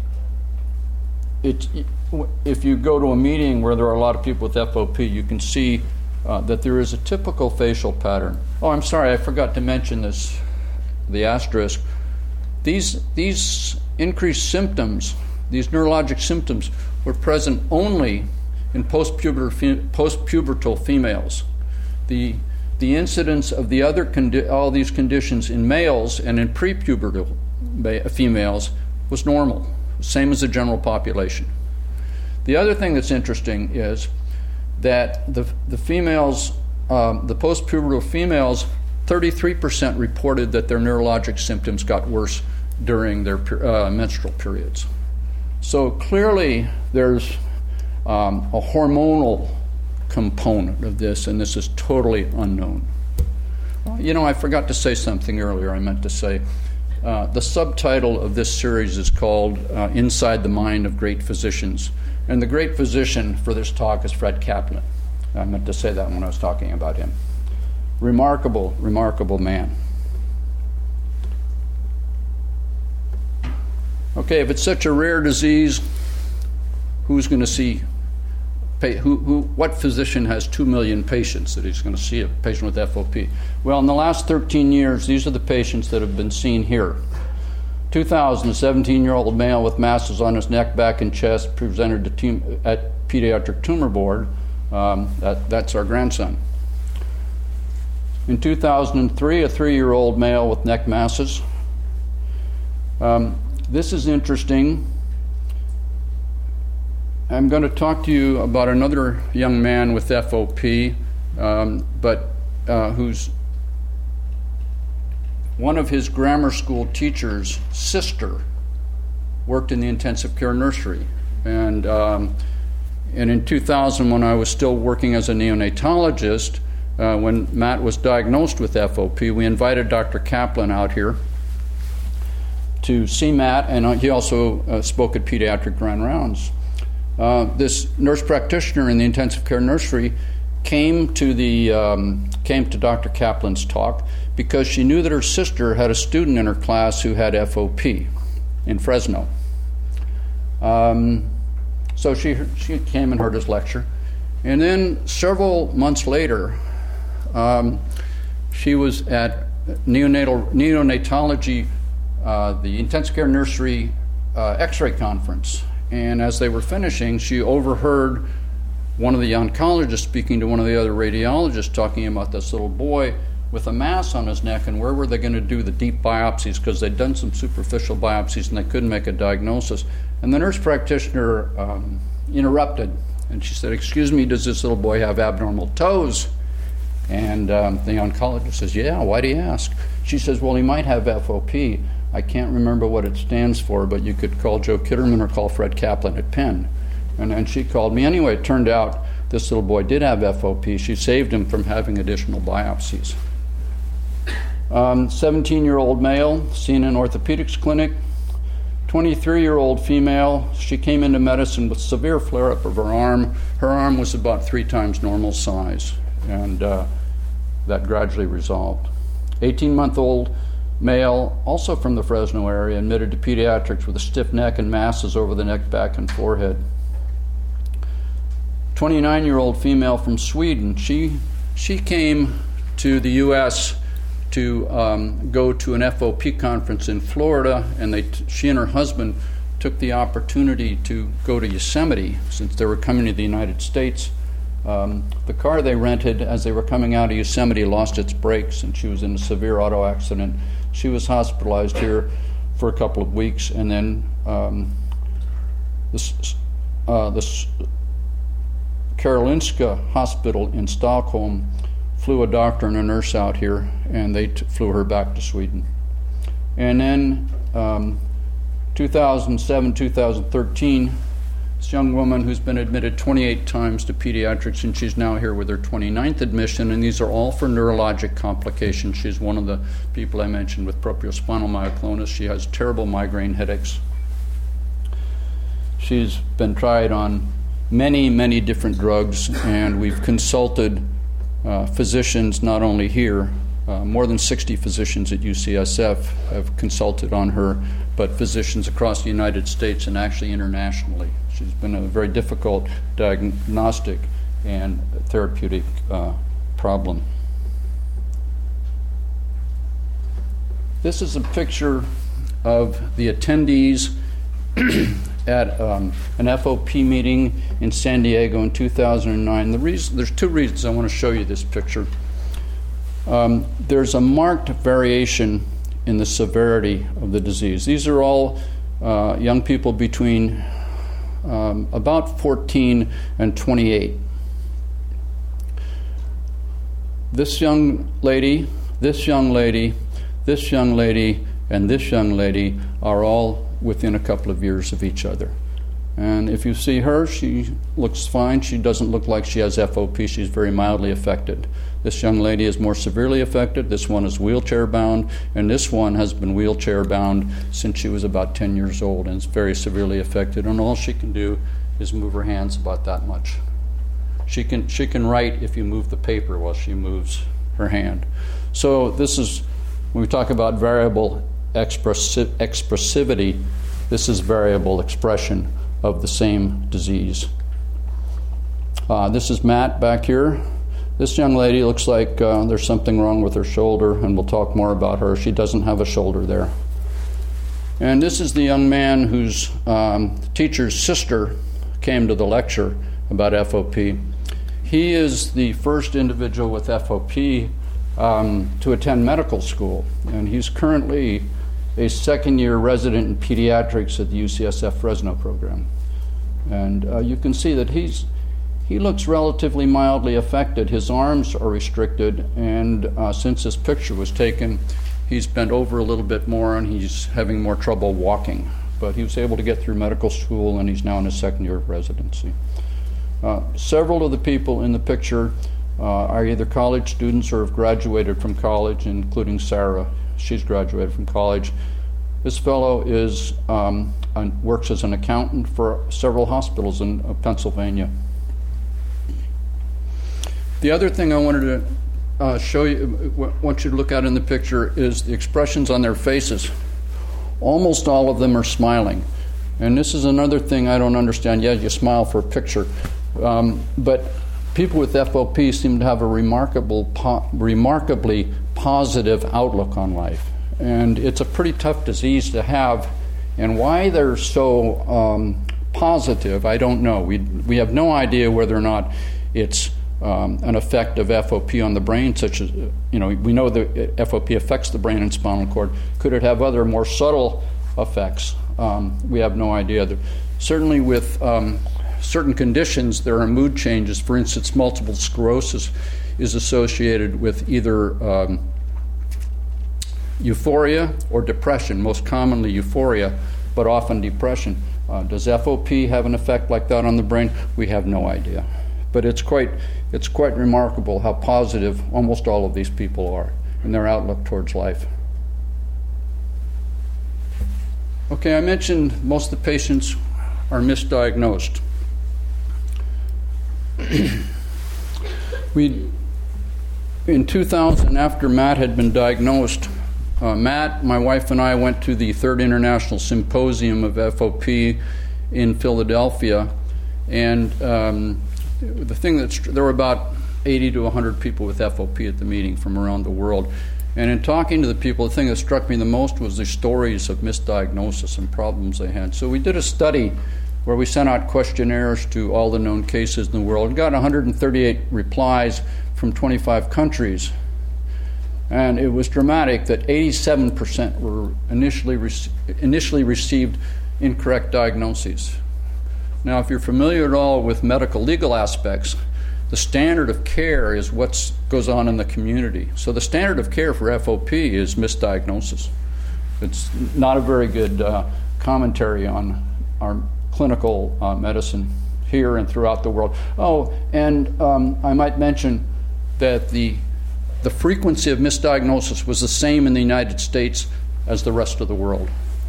it, if you go to a meeting where there are a lot of people with F O P, you can see uh, that there is a typical facial pattern. Oh, I'm sorry, I forgot to mention this, the asterisk. These, these increased symptoms, these neurologic symptoms, were present only in post-pubertal, post-pubertal females. The, the incidence of the other condi- all these conditions in males and in pre-pubertal females was normal, same as the general population. The other thing that's interesting is that the, the females, um, the post-pubertal females, thirty-three percent reported that their neurologic symptoms got worse during their uh, menstrual periods. So clearly there's um, a hormonal component of this, and this is totally unknown. You know, I forgot to say something earlier. I meant to say uh, the subtitle of this series is called uh, Inside the Mind of Great Physicians, and the great physician for this talk is Fred Kaplan. I meant to say that when I was talking about him. Remarkable, remarkable man. Okay, if it's such a rare disease, who's going to see, who, who, what physician has two million patients that he's going to see a patient with F O P? Well, in the last thirteen years, these are the patients that have been seen here. two thousand, a seventeen-year-old male with masses on his neck, back, and chest presented to tum- at Pediatric Tumor Board. Um, that, that's our grandson. In two thousand three, a three-year-old male with neck masses. Um, This is interesting. I'm going to talk to you about another young man with F O P, um, but uh, who's one of his grammar school teacher's sister worked in the intensive care nursery. And, um, and in two thousand, when I was still working as a neonatologist, uh, when Matt was diagnosed with F O P, we invited Doctor Kaplan out here to see Matt, and he also uh, spoke at Pediatric Grand Rounds. Uh, this nurse practitioner in the intensive care nursery came to the um, came to Doctor Kaplan's talk because she knew that her sister had a student in her class who had F O P in Fresno. Um, so she she came and heard his lecture, and then several months later, um, she was at neonatal neonatology. Uh, the intensive care nursery uh, x-ray conference, and as they were finishing, she overheard one of the oncologists speaking to one of the other radiologists talking about this little boy with a mass on his neck and where were they going to do the deep biopsies, because they'd done some superficial biopsies and they couldn't make a diagnosis. And the nurse practitioner um, interrupted, and she said, "Excuse me, does this little boy have abnormal toes?" And um, the oncologist says, "Yeah, why do you ask?" She says, "Well, he might have F O P. I can't remember what it stands for, but you could call Joe Kitterman or call Fred Kaplan at Penn." And then she called me. Anyway, it turned out this little boy did have F O P. She saved him from having additional biopsies. Um, seventeen-year-old male, seen in orthopedics clinic. twenty-three-year-old female, she came into medicine with severe flare-up of her arm. Her arm was about three times normal size, and uh, that gradually resolved. eighteen-month-old male, also from the Fresno area, admitted to pediatrics with a stiff neck and masses over the neck, back, and forehead. twenty-nine-year-old female from Sweden. She she came to the U S to um, go to an F O P conference in Florida, and they t- she and her husband took the opportunity to go to Yosemite since they were coming to the United States. Um, the car they rented as they were coming out of Yosemite lost its brakes, and she was in a severe auto accident. She was hospitalized here for a couple of weeks, and then um, this, uh, this Karolinska Hospital in Stockholm flew a doctor and a nurse out here, and they t- flew her back to Sweden. And then um, two thousand seven, two thousand thirteen, this young woman who's been admitted twenty-eight times to pediatrics, and she's now here with her twenty-ninth admission, and these are all for neurologic complications. She's one of the people I mentioned with propiospinal myoclonus. She has terrible migraine headaches. She's been tried on many, many different drugs, and we've consulted uh, physicians not only here, uh, more than sixty physicians at U C S F have consulted on her, but physicians across the United States and actually internationally. She's been a very difficult diagnostic and therapeutic uh, problem. This is a picture of the attendees at um, an F O P meeting in San Diego in two thousand nine. The reason, there's two reasons I want to show you this picture. Um, there's a marked variation in the severity of the disease. These are all uh, young people between um, about fourteen and twenty-eight. This young lady, this young lady, this young lady, and this young lady are all within a couple of years of each other. And if you see her, she looks fine. She doesn't look like she has F O P. She's very mildly affected. This young lady is more severely affected. This one is wheelchair bound, and this one has been wheelchair bound since she was about ten years old and is very severely affected. And all she can do is move her hands about that much. She can she can write if you move the paper while she moves her hand. So this is, when we talk about variable expressi- expressivity, this is variable expression of the same disease. Uh, this is Matt back here. This young lady looks like uh, there's something wrong with her shoulder, and we'll talk more about her. She doesn't have a shoulder there. And this is the young man whose um, teacher's sister came to the lecture about F O P. He is the first individual with F O P um, to attend medical school, and he's currently a second-year resident in pediatrics at the U C S F Fresno program. And uh, you can see that he's he looks relatively mildly affected. His arms are restricted, and uh, since this picture was taken, he's bent over a little bit more, and he's having more trouble walking. But he was able to get through medical school, and he's now in his second year of residency. Uh, several of the people in the picture uh, are either college students or have graduated from college, including Sarah. She's graduated from college. This fellow is um, an, works as an accountant for several hospitals in uh, Pennsylvania. The other thing I wanted to uh, show you, w- want you to look at in the picture, is the expressions on their faces. Almost all of them are smiling. And this is another thing I don't understand. Yeah, you smile for a picture. Um, but people with F O P seem to have a remarkable, po- remarkably positive outlook on life. And it's a pretty tough disease to have. And why they're so um, positive, I don't know. We we have no idea whether or not it's um, an effect of F O P on the brain, such as, you know, we know that F O P affects the brain and spinal cord. Could it have other more subtle effects? Um, we have no idea. Certainly with um, certain conditions, there are mood changes. For instance, multiple sclerosis is associated with either um, euphoria or depression, most commonly euphoria, but often depression. Uh, does F O P have an effect like that on the brain? We have no idea. But it's quite, it's quite remarkable how positive almost all of these people are in their outlook towards life. Okay, I mentioned most of the patients are misdiagnosed. we, in two thousand, after Matt had been diagnosed, uh, Matt, my wife, and I went to the Third International Symposium of F O P in Philadelphia, and um, the thing that's there were about eighty to one hundred people with F O P at the meeting from around the world. And in talking to the people, the thing that struck me the most was the stories of misdiagnosis and problems they had. So we did a study where we sent out questionnaires to all the known cases in the world and got one hundred thirty-eight replies from twenty-five countries. And it was dramatic that eighty-seven percent were initially rec- initially received incorrect diagnoses. Now, if you're familiar at all with medical legal aspects, The standard of care is what goes on in the community. So the standard of care for F O P is misdiagnosis. It's not a very good uh, commentary on our clinical uh, medicine here and throughout the world. Oh, and um, I might mention that the the frequency of misdiagnosis was the same in the United States as the rest of the world.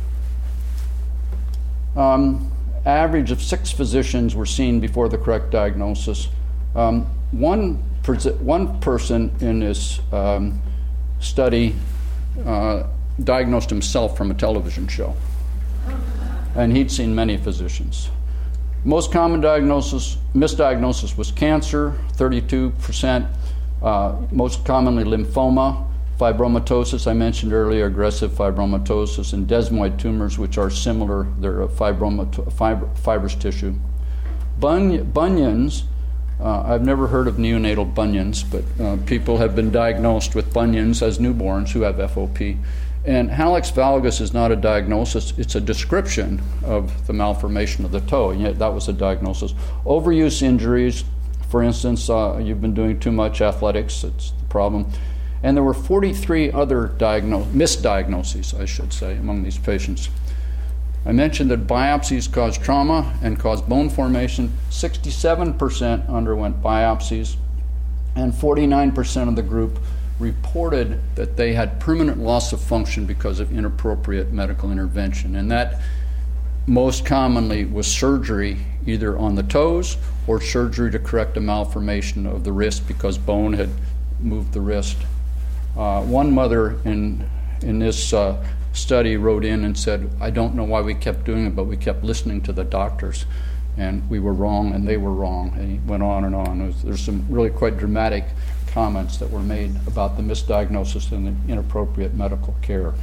Um, average of six physicians were seen before the correct diagnosis. Um, one, pers- one person in this um, study uh, diagnosed himself from a television show, and he'd seen many physicians. Most common diagnosis, misdiagnosis was cancer, thirty-two percent. Uh, most commonly lymphoma, fibromatosis, I mentioned earlier, aggressive fibromatosis, and desmoid tumors, which are similar. They're a fibromat- fibr- fibrous tissue. Bun- bunions, uh, I've never heard of neonatal bunions, but uh, people have been diagnosed with bunions as newborns who have F O P. And hallux valgus is not a diagnosis, it's a description of the malformation of the toe, and yet that was a diagnosis. Overuse injuries, for instance, uh, you've been doing too much athletics, it's the problem. And there were forty-three other diagno- misdiagnoses, I should say, among these patients. I mentioned that biopsies cause trauma and cause bone formation. sixty-seven percent underwent biopsies, and forty-nine percent of the group reported that they had permanent loss of function because of inappropriate medical intervention. And that most commonly was surgery, either on the toes or surgery to correct a malformation of the wrist because bone had moved the wrist. Uh, one mother in in this uh, study wrote in and said, I don't know why we kept doing it, but we kept listening to the doctors, and we were wrong and they were wrong. And he went on and on. It was, there's some really quite dramatic comments that were made about the misdiagnosis and the inappropriate medical care.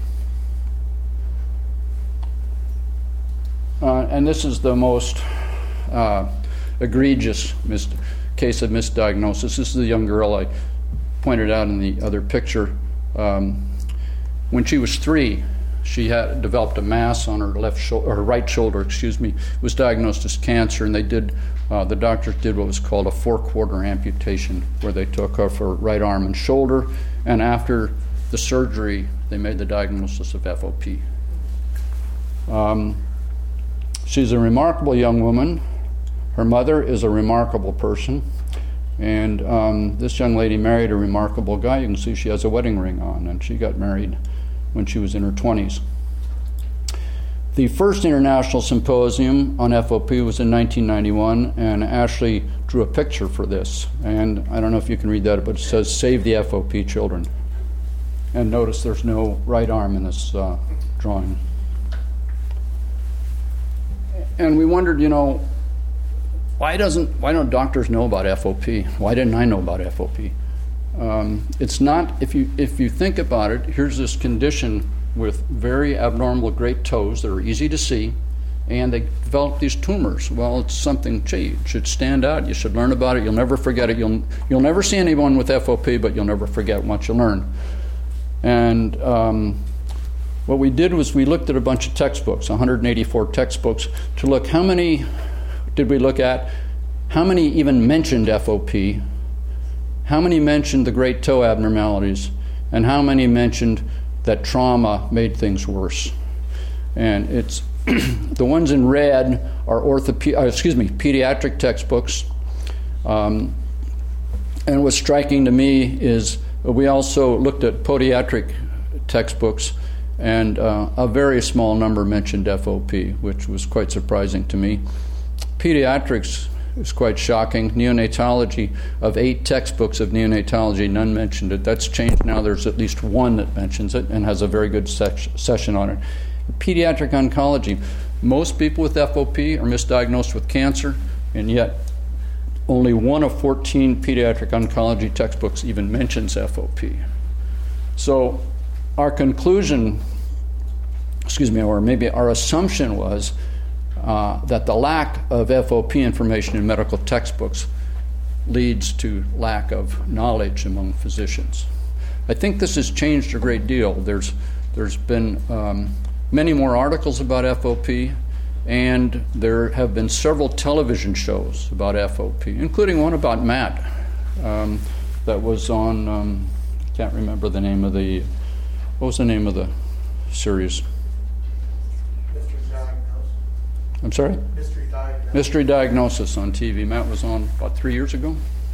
Uh, and this is the most uh, egregious mis- case of misdiagnosis. This is the young girl I pointed out in the other picture. Um, when she was three, she had developed a mass on her left shoulder, or her right shoulder, excuse me, was diagnosed as cancer, and they did, uh, the doctors did what was called a four-quarter amputation, where they took off her right arm and shoulder, and after the surgery, they made the diagnosis of F O P. Um, she's a remarkable young woman. Her mother is a remarkable person, and um, this young lady married a remarkable guy. You can see she has a wedding ring on, and she got married when she was in her twenties. The first international symposium on F O P was in nineteen ninety-one, and Ashley drew a picture for this. And I don't know if you can read that, but it says, "Save the F O P children." And notice there's no right arm in this uh, drawing. And we wondered, you know, why doesn't why don't doctors know about F O P? Why didn't I know about F O P? Um, it's not, if you if you think about it, here's this condition with very abnormal great toes that are easy to see, and they develop these tumors. Well, it's something, gee, it should stand out. You should learn about it. You'll never forget it. You'll you'll never see anyone with F O P, but you'll never forget once you learn. And um, what we did was we looked at a bunch of textbooks, one hundred eighty-four textbooks, to look how many did we look at, how many even mentioned F O P, how many mentioned the great toe abnormalities, and how many mentioned that trauma made things worse. And it's the ones in red are orthopedic, uh, excuse me, pediatric textbooks. Um, and what's striking to me is we also looked at podiatric textbooks, and uh, a very small number mentioned F O P, which was quite surprising to me. Pediatrics is quite shocking. Neonatology, of eight textbooks of neonatology, none mentioned it. That's changed now. There's at least one that mentions it and has a very good sec- session on it. Pediatric oncology, most people with F O P are misdiagnosed with cancer, and yet only one of fourteen pediatric oncology textbooks even mentions F O P. So our conclusion, excuse me, or maybe our assumption was uh, that the lack of F O P information in medical textbooks leads to lack of knowledge among physicians. I think this has changed a great deal. There's there's been um, many more articles about F O P, and there have been several television shows about F O P, including one about Matt. um, that was on, um, I can't remember the name of the, what was the name of the series? Mystery Diagnosis. I'm sorry? Mystery Diagnosis. Mystery Diagnosis on T V. Matt was on about three years ago.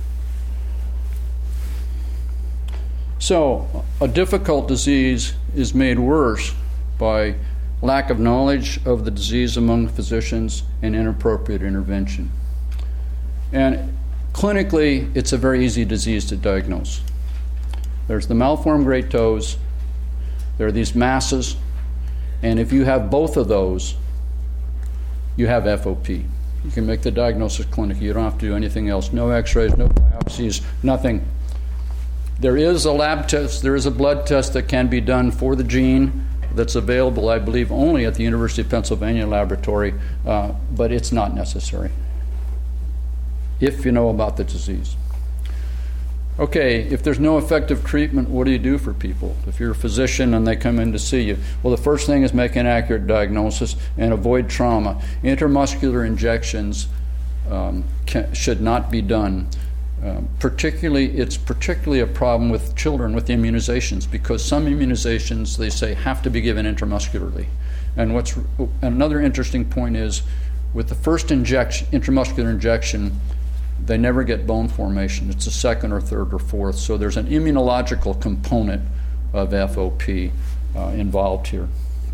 So, a difficult disease is made worse by lack of knowledge of the disease among physicians and inappropriate intervention. And clinically, it's a very easy disease to diagnose. There's the malformed great toes, there are these masses, and if you have both of those, you have F O P. You can make the diagnosis clinically. You don't have to do anything else. No x-rays, no biopsies, nothing. There is a lab test, there is a blood test that can be done for the gene that's available, I believe, only at the University of Pennsylvania laboratory, uh, but it's not necessary if you know about the disease. Okay, if there's no effective treatment, what do you do for people? If you're a physician and they come in to see you, well, the first thing is make an accurate diagnosis and avoid trauma. Intramuscular injections um, can, should not be done. Um, particularly, it's particularly a problem with children with immunizations, because some immunizations, they say, have to be given intramuscularly. And what's another interesting point is, with the first injection, intramuscular injection, they never get bone formation. It's the second or third or fourth. So there's an immunological component of F O P uh, involved here.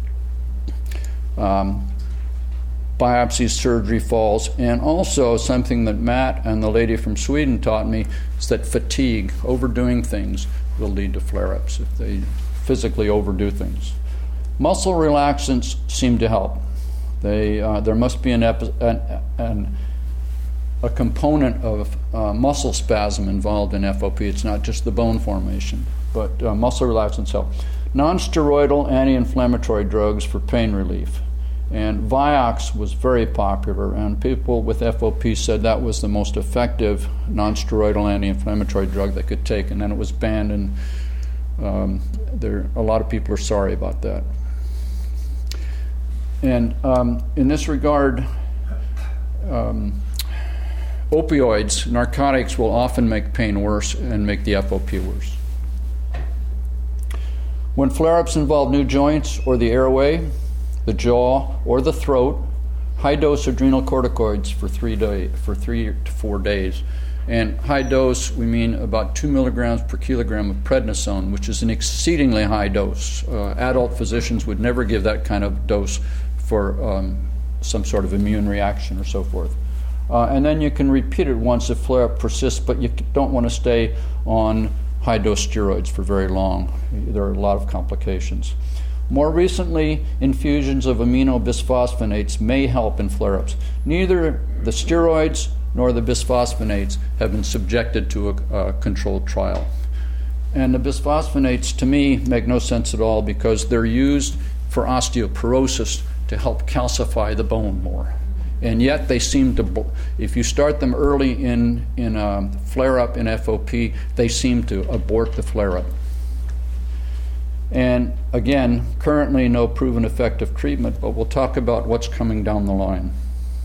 Um, biopsies, surgery, falls, and also something that Matt and the lady from Sweden taught me is that fatigue, overdoing things, will lead to flare-ups if they physically overdo things. Muscle relaxants seem to help. They, uh, there must be an, epi- an, an a component of uh, muscle spasm involved in F O P. It's not just the bone formation, but uh, muscle relaxants help. Non-steroidal anti-inflammatory drugs for pain relief. And Vioxx was very popular, and people with F O P said that was the most effective non-steroidal anti-inflammatory drug they could take, and then it was banned, and um, there a lot of people are sorry about that. And um, in this regard, um, opioids, narcotics, will often make pain worse and make the F O P worse. When flare-ups involve new joints or the airway, the jaw, or the throat, high-dose adrenal corticoids for three day, for three to four days. And high dose, we mean about two milligrams per kilogram of prednisone, which is an exceedingly high dose. Uh, adult physicians would never give that kind of dose for um, some sort of immune reaction or so forth. Uh, and then you can repeat it once if flare-up persists, but you don't want to stay on high-dose steroids for very long. There are a lot of complications. More recently, infusions of amino-bisphosphonates may help in flare-ups. Neither the steroids nor the bisphosphonates have been subjected to a, a controlled trial. And the bisphosphonates, to me, make no sense at all because they're used for osteoporosis to help calcify the bone more. And yet they seem to, if you start them early in, in a flare-up in F O P, they seem to abort the flare-up. And again, currently no proven effective treatment, but we'll talk about what's coming down the line.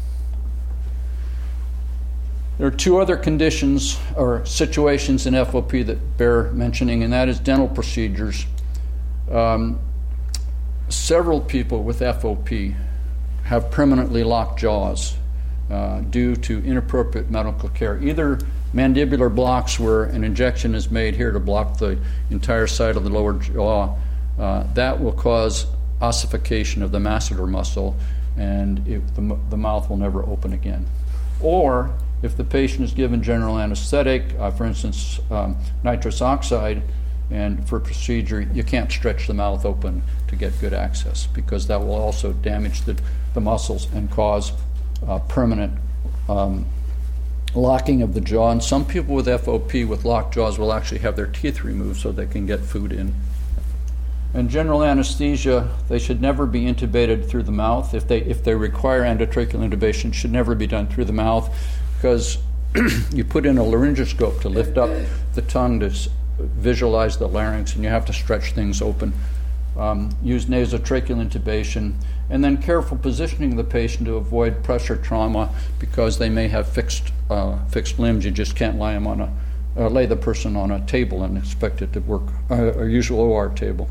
There are two other conditions or situations in F O P that bear mentioning, and that is dental procedures. Um, several people with F O P have permanently locked jaws uh, due to inappropriate medical care. Either mandibular blocks where an injection is made here to block the entire side of the lower jaw. Uh, that will cause ossification of the masseter muscle, and it, the, the mouth will never open again. Or if the patient is given general anesthetic, uh, for instance, um, nitrous oxide, and for procedure, you can't stretch the mouth open to get good access because that will also damage the, the muscles and cause uh, permanent um, locking of the jaw. And some people with F O P with locked jaws will actually have their teeth removed so they can get food in. And general anesthesia, they should never be intubated through the mouth. If they if they require endotracheal intubation, it should never be done through the mouth because you put in a laryngoscope to lift up the tongue to visualize the larynx, and you have to stretch things open. Um, use nasotracheal intubation, and then careful positioning of the patient to avoid pressure trauma because they may have fixed uh, fixed limbs. You just can't lie them on a uh, lay the person on a table and expect it to work, uh, a usual O R table.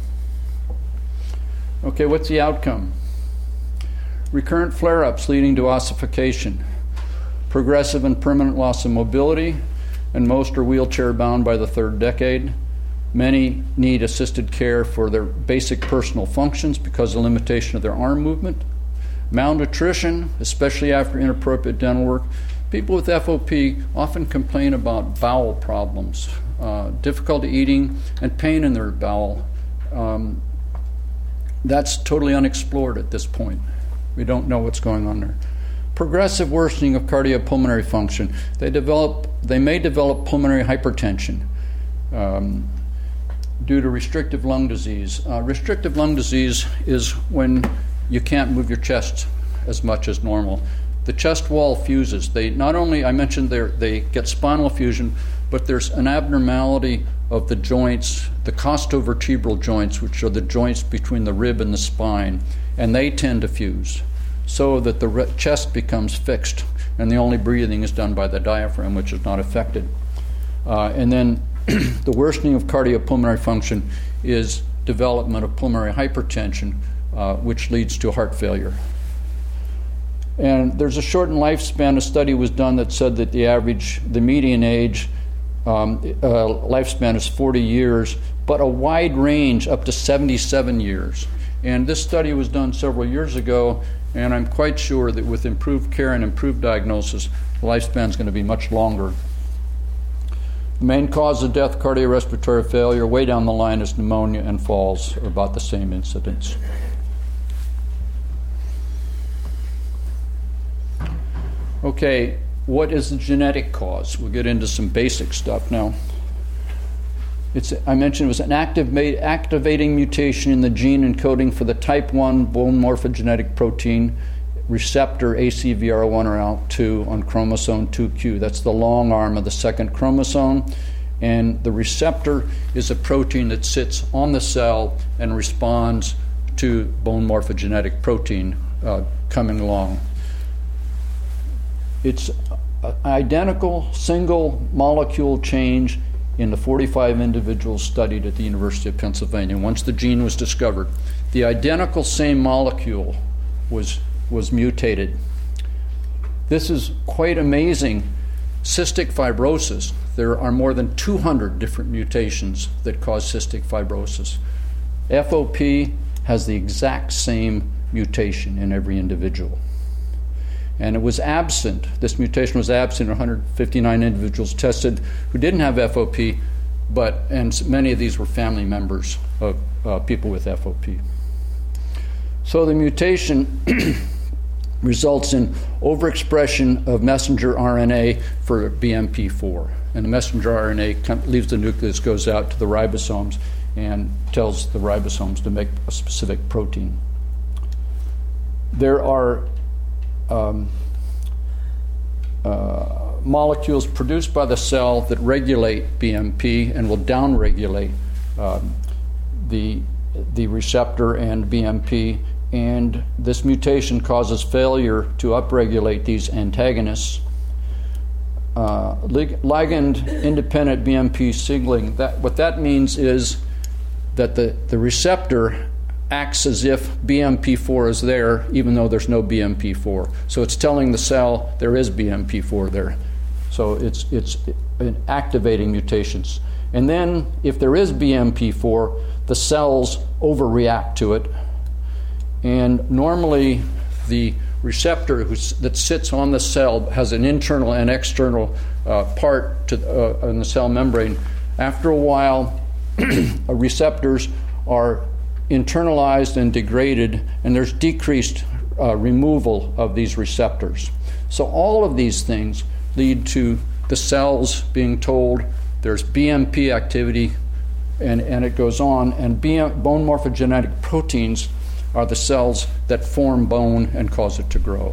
Okay, what's the outcome? Recurrent flare-ups leading to ossification, progressive and permanent loss of mobility, and most are wheelchair-bound by the third decade. Many need assisted care for their basic personal functions because of the limitation of their arm movement. Malnutrition, especially after inappropriate dental work. People with F O P often complain about bowel problems, uh, difficulty eating, and pain in their bowel. Um, that's totally unexplored at this point. We don't know what's going on there. Progressive worsening of cardiopulmonary function. They develop, they may develop pulmonary hypertension um, due to restrictive lung disease. Uh, restrictive lung disease is when you can't move your chest as much as normal. The chest wall fuses. They not only, I mentioned they get spinal fusion, but there's an abnormality of the joints, the costovertebral joints, which are the joints between the rib and the spine, and they tend to fuse so that the re- chest becomes fixed, and the only breathing is done by the diaphragm, which is not affected. Uh, and then the worsening of cardiopulmonary function is development of pulmonary hypertension, uh, which leads to heart failure. And there's a shortened lifespan. A study was done that said that the average, the median age um, uh, lifespan is forty years, but a wide range up to seventy-seven years. And this study was done several years ago, and I'm quite sure that with improved care and improved diagnosis, the lifespan is going to be much longer. The main cause of death, cardiorespiratory failure. Way down the line is pneumonia and falls, are about the same incidence. Okay, what is the genetic cause? We'll get into some basic stuff now. It's, I mentioned it was an active, activating mutation in the gene encoding for the type one bone morphogenetic protein receptor A C V R one or A L K two on chromosome two Q. That's the long arm of the second chromosome. And the receptor is a protein that sits on the cell and responds to bone morphogenetic protein uh, coming along. It's an identical single molecule change in the forty-five individuals studied at the University of Pennsylvania. Once the gene was discovered, the identical same molecule was, was mutated. This is quite amazing. Cystic fibrosis, there are more than two hundred different mutations that cause cystic fibrosis. F O P has the exact same mutation in every individual. And it was absent, this mutation was absent in one hundred fifty-nine individuals tested who didn't have F O P, but and many of these were family members of uh, people with F O P. So the mutation results in overexpression of messenger R N A for B M P four. And the messenger R N A leaves the nucleus, goes out to the ribosomes, and tells the ribosomes to make a specific protein. There are Um, uh, molecules produced by the cell that regulate B M P and will downregulate um, the the receptor and B M P, and this mutation causes failure to upregulate these antagonists. Uh, lig- ligand-independent B M P signaling. That what that means is that the, the receptor acts as if B M P four is there, even though there's no B M P four. So it's telling the cell there is B M P four there. So it's it's activating mutations. And then if there is B M P four, the cells overreact to it. And normally the receptor who's, that sits on the cell has an internal and external uh, part to, uh, in the cell membrane. After a while, receptors are internalized and degraded, and there's decreased uh, removal of these receptors. So all of these things lead to the cells being told there's B M P activity, and, and it goes on, and B M, bone morphogenetic proteins are the cells that form bone and cause it to grow.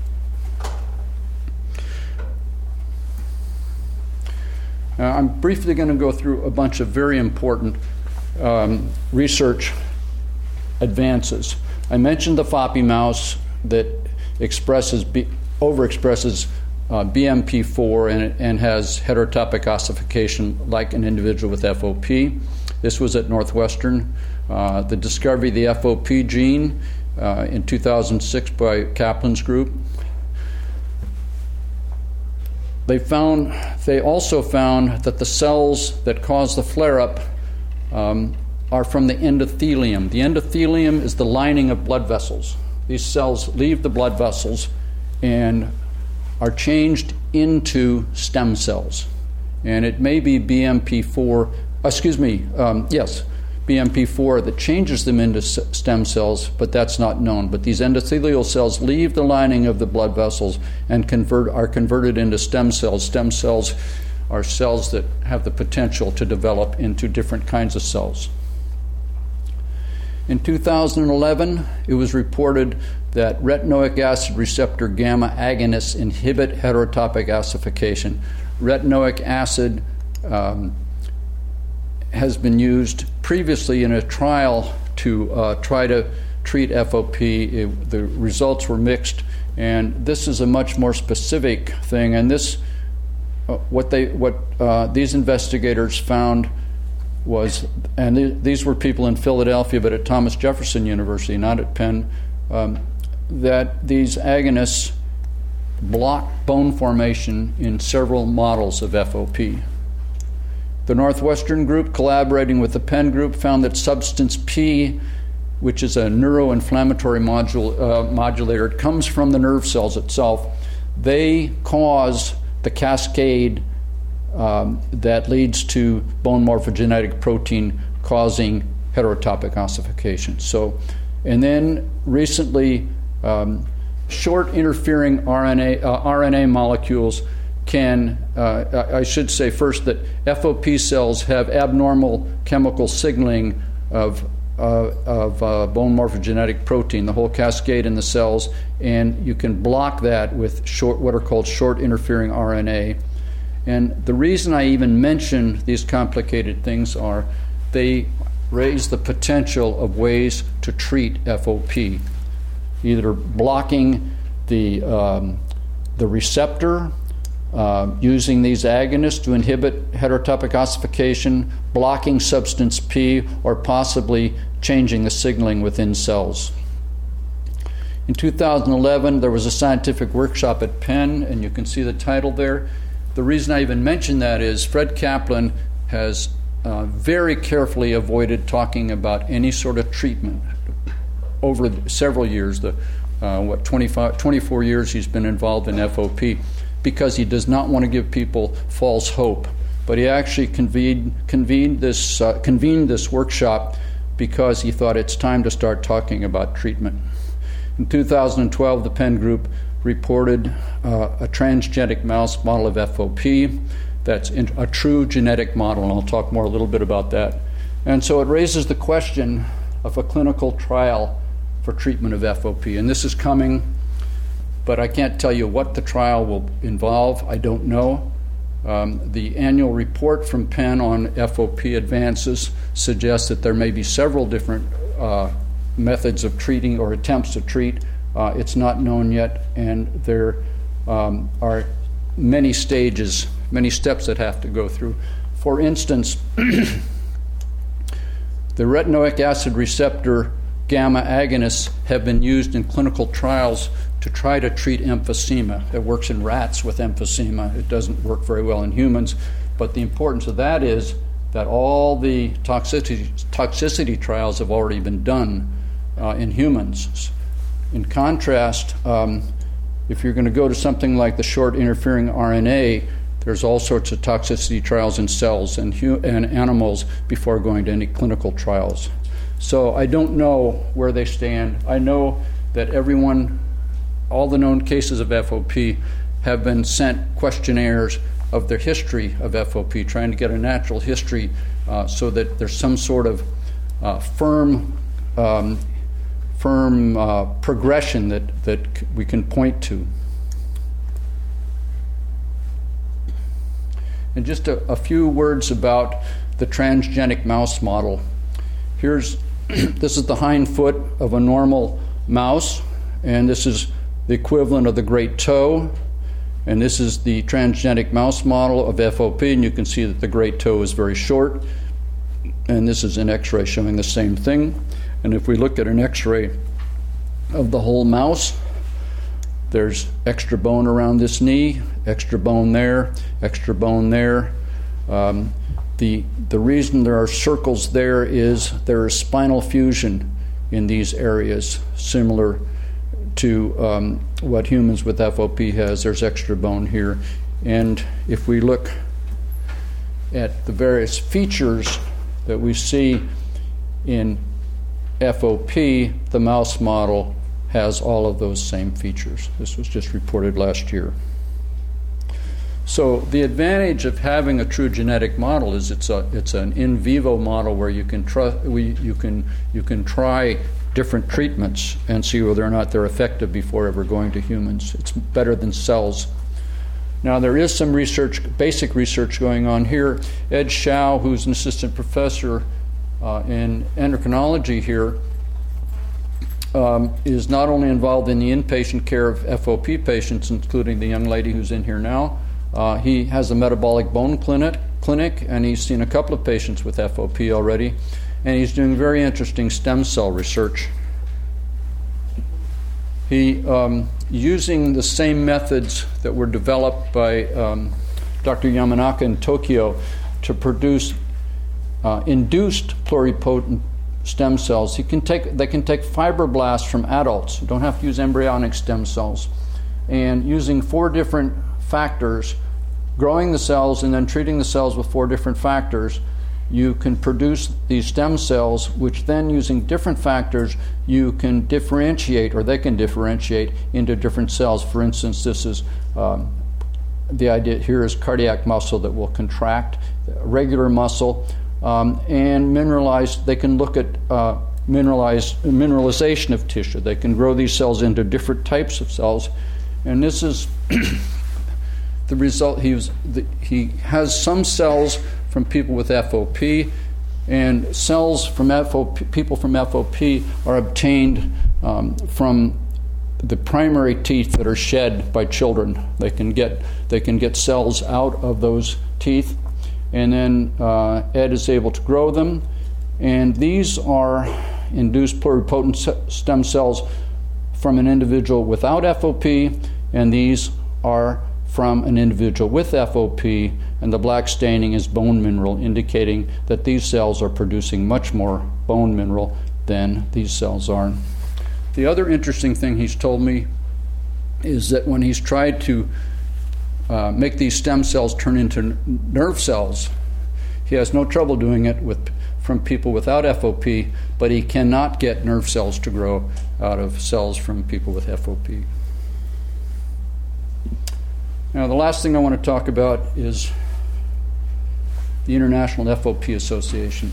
Now, I'm briefly going to go through a bunch of very important um, research advances. I mentioned the floppy mouse that expresses B, overexpresses uh, B M P four and, and has heterotopic ossification like an individual with F O P. This was at Northwestern. Uh, the discovery of the F O P gene uh, in two thousand six by Kaplan's group. They found. They also found that the cells that cause the flare-up um, are from the endothelium. The endothelium is the lining of blood vessels. These cells leave the blood vessels and are changed into stem cells. And it may be B M P four, excuse me, um, yes, B M P four that changes them into s- stem cells, but that's not known. But these endothelial cells leave the lining of the blood vessels and convert are converted into stem cells. Stem cells are cells that have the potential to develop into different kinds of cells. In two thousand eleven, it was reported that retinoic acid receptor gamma agonists inhibit heterotopic ossification. Retinoic acid um, has been used previously in a trial to uh, try to treat F O P. It, the results were mixed, and this is a much more specific thing. And this, uh, what they, what uh, these investigators found was, and th- these were people in Philadelphia, but at Thomas Jefferson University, not at Penn, um, that these agonists block bone formation in several models of F O P. The Northwestern group, collaborating with the Penn group, found that substance P, which is a neuroinflammatory modul- uh, modulator, it comes from the nerve cells itself. They cause the cascade um, that leads to bone morphogenetic protein causing heterotopic ossification. So, and then recently, um, short interfering R N A, uh, R N A molecules can, uh, I should say first that F O P cells have abnormal chemical signaling of, uh, of uh, bone morphogenetic protein, the whole cascade in the cells, and you can block that with short, what are called short interfering R N A. And the reason I even mention these complicated things are they raise the potential of ways to treat F O P, either blocking the, um, the receptor, Uh, using these agonists to inhibit heterotopic ossification, blocking substance P, or possibly changing the signaling within cells. In two thousand eleven, there was a scientific workshop at Penn, and you can see the title there. The reason I even mention that is Fred Kaplan has uh, very carefully avoided talking about any sort of treatment over several years, the uh, what twenty-five, twenty-four years he's been involved in F O P, because he does not want to give people false hope. But he actually convened, convened, this, uh, convened this workshop because he thought it's time to start talking about treatment. In two thousand twelve, the Penn Group reported uh, a transgenic mouse model of F O P. That's in, a true genetic model, and I'll talk more a little bit about that. And so it raises the question of a clinical trial for treatment of F O P. And this is coming, but I can't tell you what the trial will involve. I don't know. Um, the annual report from Penn on F O P advances suggests that there may be several different uh, methods of treating or attempts to treat. Uh, it's not known yet, and there um, are many stages, many steps that have to go through. For instance, the retinoic acid receptor gamma agonists have been used in clinical trials to try to treat emphysema. It works in rats with emphysema. It doesn't work very well in humans. But the importance of that is that all the toxicity, toxicity trials have already been done uh, in humans. In contrast, um, if you're going to go to something like the short interfering R N A, there's all sorts of toxicity trials in cells and, hu- and animals before going to any clinical trials. So I don't know where they stand. I know that everyone, all the known cases of F O P have been sent questionnaires of their history of F O P, trying to get a natural history uh, so that there's some sort of uh, firm um, firm uh, progression that, that we can point to. And just a, a few words about the transgenic mouse model. Here's this is the hind foot of a normal mouse, and this is the equivalent of the great toe. And this is the transgenic mouse model of F O P, and you can see that the great toe is very short. And this is an X-ray showing the same thing. And if we look at an X-ray of the whole mouse, there's extra bone around this knee, extra bone there, extra bone there. Um, the, the reason there are circles there is there is spinal fusion in these areas, similar to um, what humans with F O P has. There's extra bone here. And if we look at the various features that we see in F O P, the mouse model has all of those same features. This was just reported last year. So the advantage of having a true genetic model is it's a it's an in vivo model where you can try we you can you can try different treatments and see whether or not they're effective before ever going to humans. It's better than cells. Now there is some research, basic research going on here. Ed Shao, who's an assistant professor uh, in endocrinology here, um, is not only involved in the inpatient care of F O P patients, including the young lady who's in here now. Uh, he has a metabolic bone clinic, clinic, and he's seen a couple of patients with F O P already. And he's doing very interesting stem cell research. He, um, using the same methods that were developed by um, Doctor Yamanaka in Tokyo to produce uh, induced pluripotent stem cells, he can take, they can take fibroblasts from adults. You don't have to use embryonic stem cells. And using four different factors, growing the cells and then treating the cells with four different factors, you can produce these stem cells, which then, using different factors, you can differentiate, or they can differentiate into different cells. For instance, this is um, the idea here is cardiac muscle that will contract, regular muscle, um, and mineralized. They can look at uh, mineralized mineralization of tissue. They can grow these cells into different types of cells, and this is the result. He was the, he has some cells from people with F O P, and cells from F O P, people from F O P are obtained um, from the primary teeth that are shed by children. They can get they can get cells out of those teeth, and then uh, Ed is able to grow them, and these are induced pluripotent stem cells from an individual without F O P, and these are from an individual with F O P, and the black staining is bone mineral, indicating that these cells are producing much more bone mineral than these cells are. The other interesting thing he's told me is that when he's tried to uh, make these stem cells turn into nerve cells, he has no trouble doing it with from people without F O P, but he cannot get nerve cells to grow out of cells from people with F O P. Now, the last thing I want to talk about is the International F O P Association.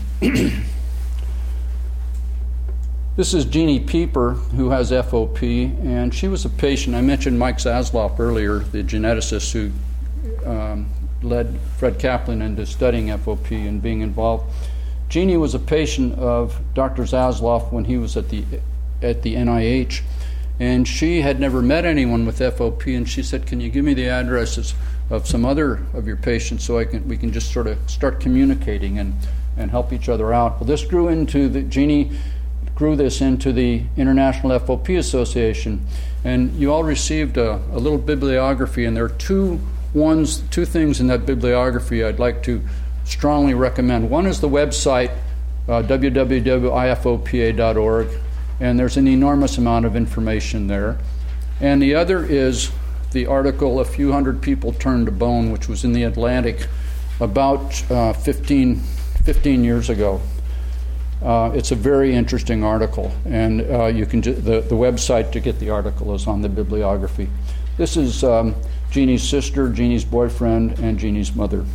This is Jeannie Pieper, who has F O P, and she was a patient. I mentioned Mike Zasloff earlier, the geneticist who um, led Fred Kaplan into studying F O P and being involved. Jeannie was a patient of Doctor Zasloff when he was at the at the N I H. And she had never met anyone with F O P, and she said, "Can you give me the addresses of some other of your patients so I can we can just sort of start communicating and, and help each other out?" Well, this grew into the Jeannie grew this into the International F O P Association, and you all received a, a little bibliography, and there are two ones two things in that bibliography I'd like to strongly recommend. One is the website uh, w w w dot i f o p a dot org. And there's an enormous amount of information there. And the other is the article, "A Few Hundred People Turned to Bone," which was in the Atlantic about uh, fifteen, fifteen years ago. Uh, it's a very interesting article, and uh, you can ju- the, the website to get the article is on the bibliography. This is um, Jeannie's sister, Jeannie's boyfriend, and Jeannie's mother.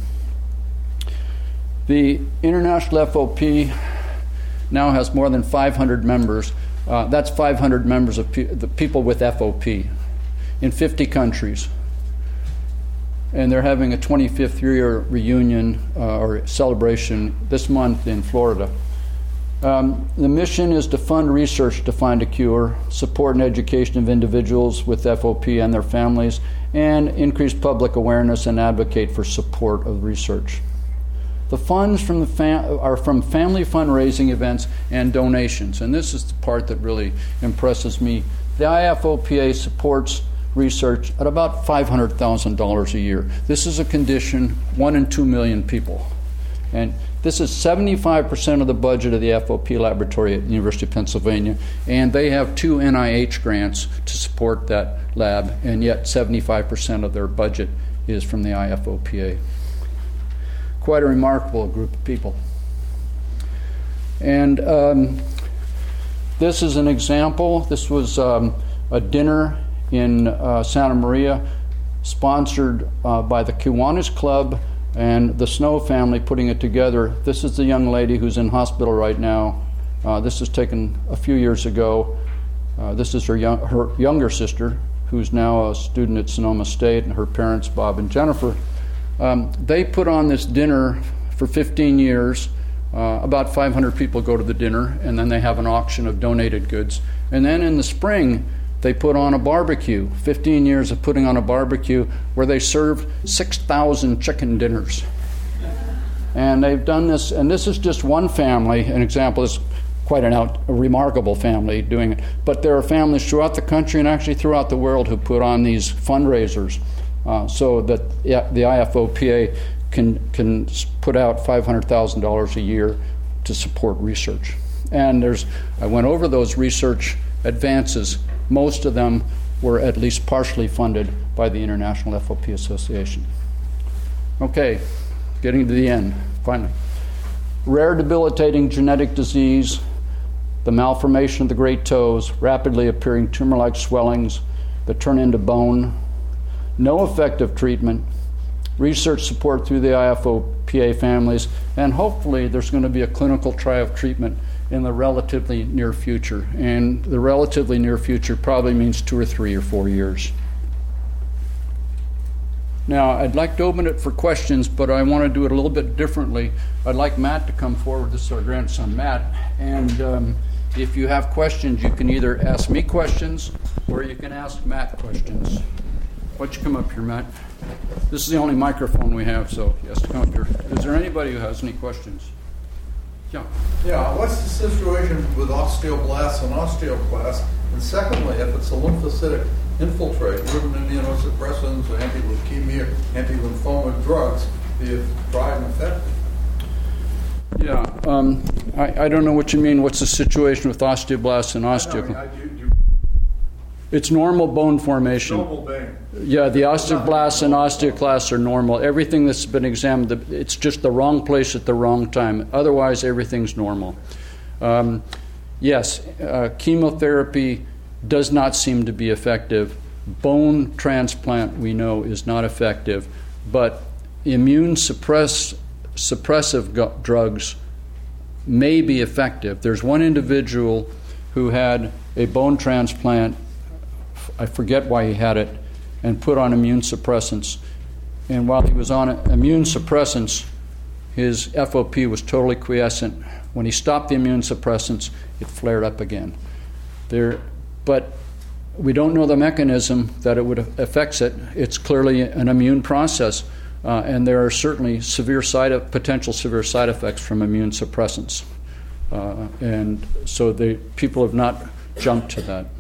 The International F O P now has more than five hundred members. Uh, that's five hundred members of pe- the people with F O P in fifty countries. And they're having a twenty-fifth year reunion uh, or celebration this month in Florida. Um, the mission is to fund research to find a cure, support and education of individuals with F O P and their families, and increase public awareness and advocate for support of research. The funds from the fam- are from family fundraising events and donations, and this is the part that really impresses me. The I F O P A supports research at about five hundred thousand dollars a year. This is a condition, one in two million people. And this is seventy-five percent of the budget of the F O P laboratory at the University of Pennsylvania, and they have two N I H grants to support that lab, and yet seventy-five percent of their budget is from the I F O P A. Quite a remarkable group of people. And um, this is an example. This was um, a dinner in uh, Santa Maria, sponsored uh, by the Kiwanis Club and the Snow family putting it together. This is the young lady who's in hospital right now. Uh, this was taken a few years ago. Uh, this is her, young, her younger sister, who's now a student at Sonoma State, and her parents, Bob and Jennifer. Um, they put on this dinner for fifteen years. Uh, about five hundred people go to the dinner, and then they have an auction of donated goods. And then in the spring, they put on a barbecue, fifteen years of putting on a barbecue, where they served six thousand chicken dinners. And they've done this, and this is just one family. An example is quite an out, a remarkable family doing it. But there are families throughout the country and actually throughout the world who put on these fundraisers uh, so that the I F O P A can, can put out five hundred thousand dollars a year to support research. And there's, I went over those research advances. Most of them were at least partially funded by the International F O P Association. Okay, getting to the end, finally. Rare debilitating genetic disease, the malformation of the great toes, rapidly appearing tumor-like swellings that turn into bone, no effective treatment, research support through the I F O P A families, and hopefully there's going to be a clinical trial of treatment in the relatively near future. And the relatively near future probably means two or three or four years. Now, I'd like to open it for questions, but I want to do it a little bit differently. I'd like Matt to come forward. This is our grandson, Matt. And um, if you have questions, you can either ask me questions or you can ask Matt questions. Why don't you come up here, Matt? This is the only microphone we have, so he has to come up here. Is there anybody who has any questions? Yeah. Yeah, what's the situation with osteoblasts and osteoclasts? And secondly, if it's a lymphocytic infiltrate, wouldn't immunosuppressants or anti-leukemia, anti-lymphoma drugs be tried and effective? Yeah, um, I, I don't know what you mean. What's the situation with osteoblasts and osteoclasts? It's normal bone formation. Normal bone. Yeah, the osteoblasts and osteoclasts are normal. Everything that's been examined, it's just the wrong place at the wrong time. Otherwise, everything's normal. Um, yes, uh, chemotherapy does not seem to be effective. Bone transplant, we know, is not effective. But immune suppress, suppressive gu- drugs may be effective. There's one individual who had a bone transplant, I forget why he had it, and put on immune suppressants. And while he was on immune suppressants, his F O P was totally quiescent. When he stopped the immune suppressants, it flared up again. There, but we don't know the mechanism that it would affects it. It's clearly an immune process, uh, and there are certainly severe side of, potential severe side effects from immune suppressants. Uh, and so the people have not jumped to that.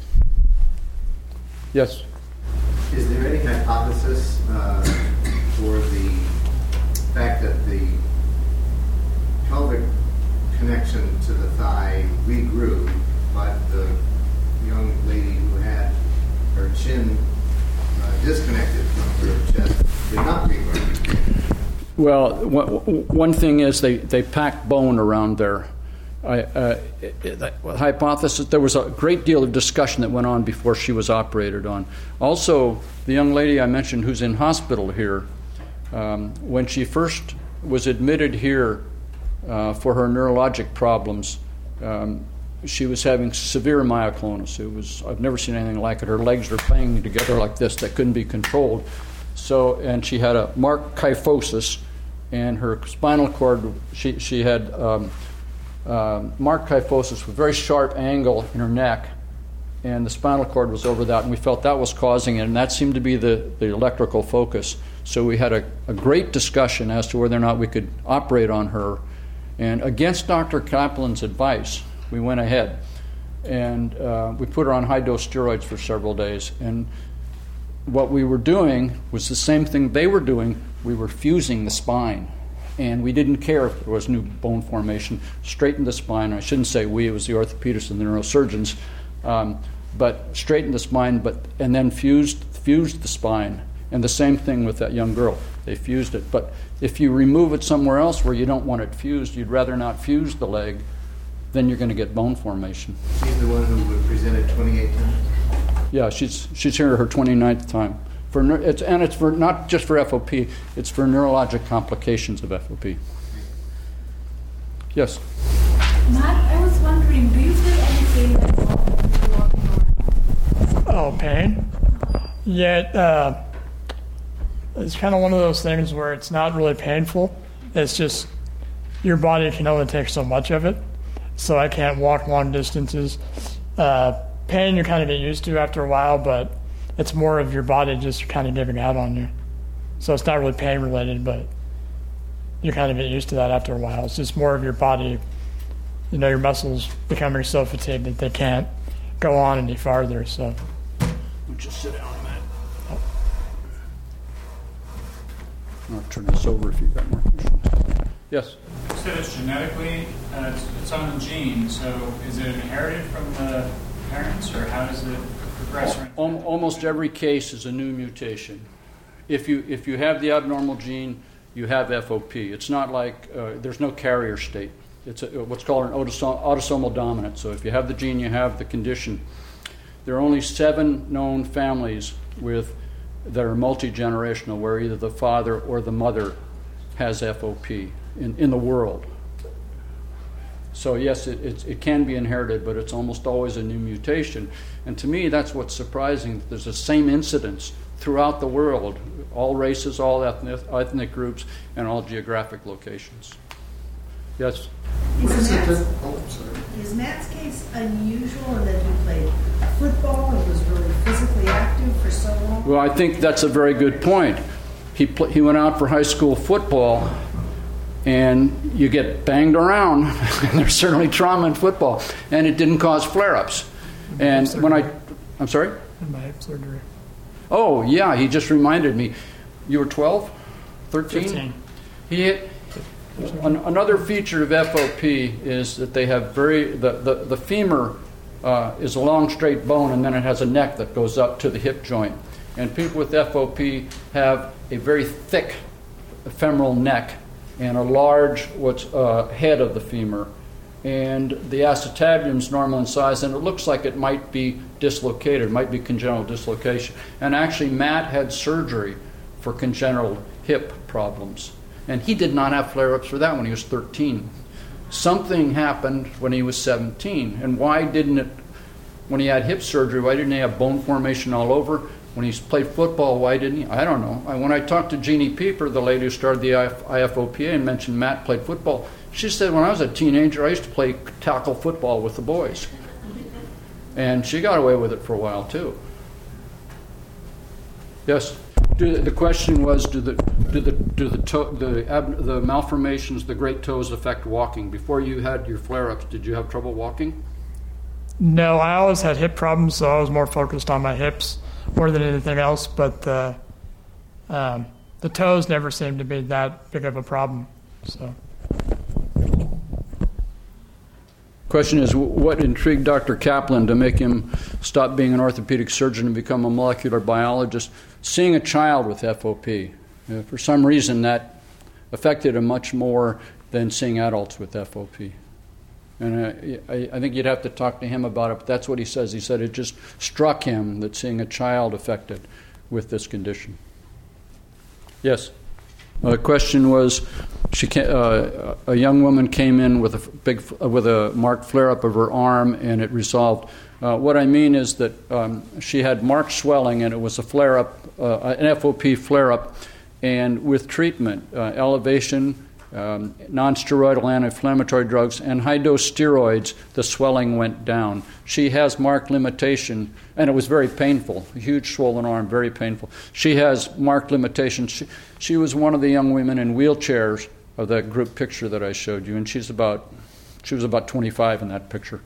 Yes? Is there any hypothesis uh, for the fact that the pelvic connection to the thigh regrew, but the young lady who had her chin uh, disconnected from her chest did not regrow? Well, one thing is they, they pack bone around there. I, uh, the hypothesis, there was a great deal of discussion that went on before she was operated on. Also, the young lady I mentioned who's in hospital here, um, when she first was admitted here uh, for her neurologic problems, um, she was having severe myoclonus. It was, I've never seen anything like it. Her legs were banging together like this that couldn't be controlled. So, and she had a marked kyphosis, and her spinal cord, she, she had um, Uh, marked kyphosis with very sharp angle in her neck, and the spinal cord was over that, and we felt that was causing it, and that seemed to be the, the electrical focus. So we had a, a great discussion as to whether or not we could operate on her. And against Doctor Kaplan's advice, we went ahead, and uh, we put her on high-dose steroids for several days. And what we were doing was the same thing they were doing. We were fusing the spine. And we didn't care if there was new bone formation. Straightened the spine. I shouldn't say we, it was the orthopedists and the neurosurgeons. Um, but straightened the spine, but and then fused fused the spine. And the same thing with that young girl. They fused it. But if you remove it somewhere else where you don't want it fused, you'd rather not fuse the leg, then you're going to get bone formation. She's the one who presented twenty-eight times? Yeah, she's she's here her twenty-ninth time. For it's, and it's for not just for F O P, it's for neurologic complications of F O P. Yes? Matt, I was wondering, do you feel any pain at all when you're walking around? Oh, pain? Yet, uh, it's kind of one of those things where it's not really painful. It's just your body can only take so much of it. So I can't walk long distances. Uh, pain you kind of get used to after a while, but it's more of your body just kind of giving out on you. So it's not really pain related, but you kind of get used to that after a while. It's just more of your body, you know, your muscles becoming so fatigued that they can't go on any farther. So just sit down a minute. I'll turn this over if you've got more questions. Yes? You said it's genetically, uh, it's, it's on the gene, so is it inherited from the parents, or how does it progress? Al- almost every case is a new mutation. If you if you have the abnormal gene, you have F O P. It's not like, uh, there's no carrier state. It's a, what's called an autosom- autosomal dominant. So if you have the gene, you have the condition. There are only seven known families with that are multi-generational, where either the father or the mother has F O P in, in the world. So yes, it, it, it can be inherited, but it's almost always a new mutation. And to me, that's what's surprising, that there's the same incidence throughout the world, all races, all ethnic, ethnic groups, and all geographic locations. Yes? Is Matt's, Oh, sorry. is Matt's case unusual in that he played football and was really physically active for so long? Well, I think that's a very good point. He pl- he went out for high school football, and you get banged around, and there's certainly trauma in football, and it didn't cause flare-ups. And when I, I'm sorry? in my hip surgery. Oh, yeah, he just reminded me. You were twelve? thirteen? fifteen. He hit, an, another feature of F O P is that they have very, the, the, the femur uh, is a long straight bone, and then it has a neck that goes up to the hip joint. And people with F O P have a very thick femoral neck and a large what's uh, head of the femur. And the acetabuum's normal in size, and it looks like it might be dislocated, might be congenital dislocation. And actually, Matt had surgery for congenital hip problems. And he did not have flare-ups for that when he was thirteen. Something happened when he was seventeen. And why didn't it, when he had hip surgery, why didn't he have bone formation all over? When he played football, why didn't he? I don't know. I, when I talked to Jeannie Pieper, the lady who started the I F O P A, and mentioned Matt played football, she said, when I was a teenager, I used to play tackle football with the boys. And she got away with it for a while, too. Yes? Do, the question was, do the do the do the toe, the, ab, the malformations, the great toes, affect walking? Before you had your flare-ups, did you have trouble walking? No, I always had hip problems, so I was more focused on my hips more than anything else. But the um, the toes never seemed to be that big of a problem. So. Question is, what intrigued Doctor Kaplan to make him stop being an orthopedic surgeon and become a molecular biologist? Seeing a child with F O P. Uh, for some reason, that affected him much more than seeing adults with F O P. And uh, I, I think you'd have to talk to him about it, but that's what he says. He said it just struck him that seeing a child affected with this condition. Yes? Uh, the question was, she came, uh, a young woman came in with a big, with a marked flare-up of her arm, and it resolved. Uh, what I mean is that um, she had marked swelling, and it was a flare-up, uh, an F O P flare-up, and with treatment, uh, elevation, um, non-steroidal anti-inflammatory drugs, and high-dose steroids, the swelling went down. She has marked limitation, and it was very painful, a huge swollen arm, very painful. She has marked limitation. She, she was one of the young women in wheelchairs of that group picture that I showed you, and she's about, she was about twenty-five in that picture.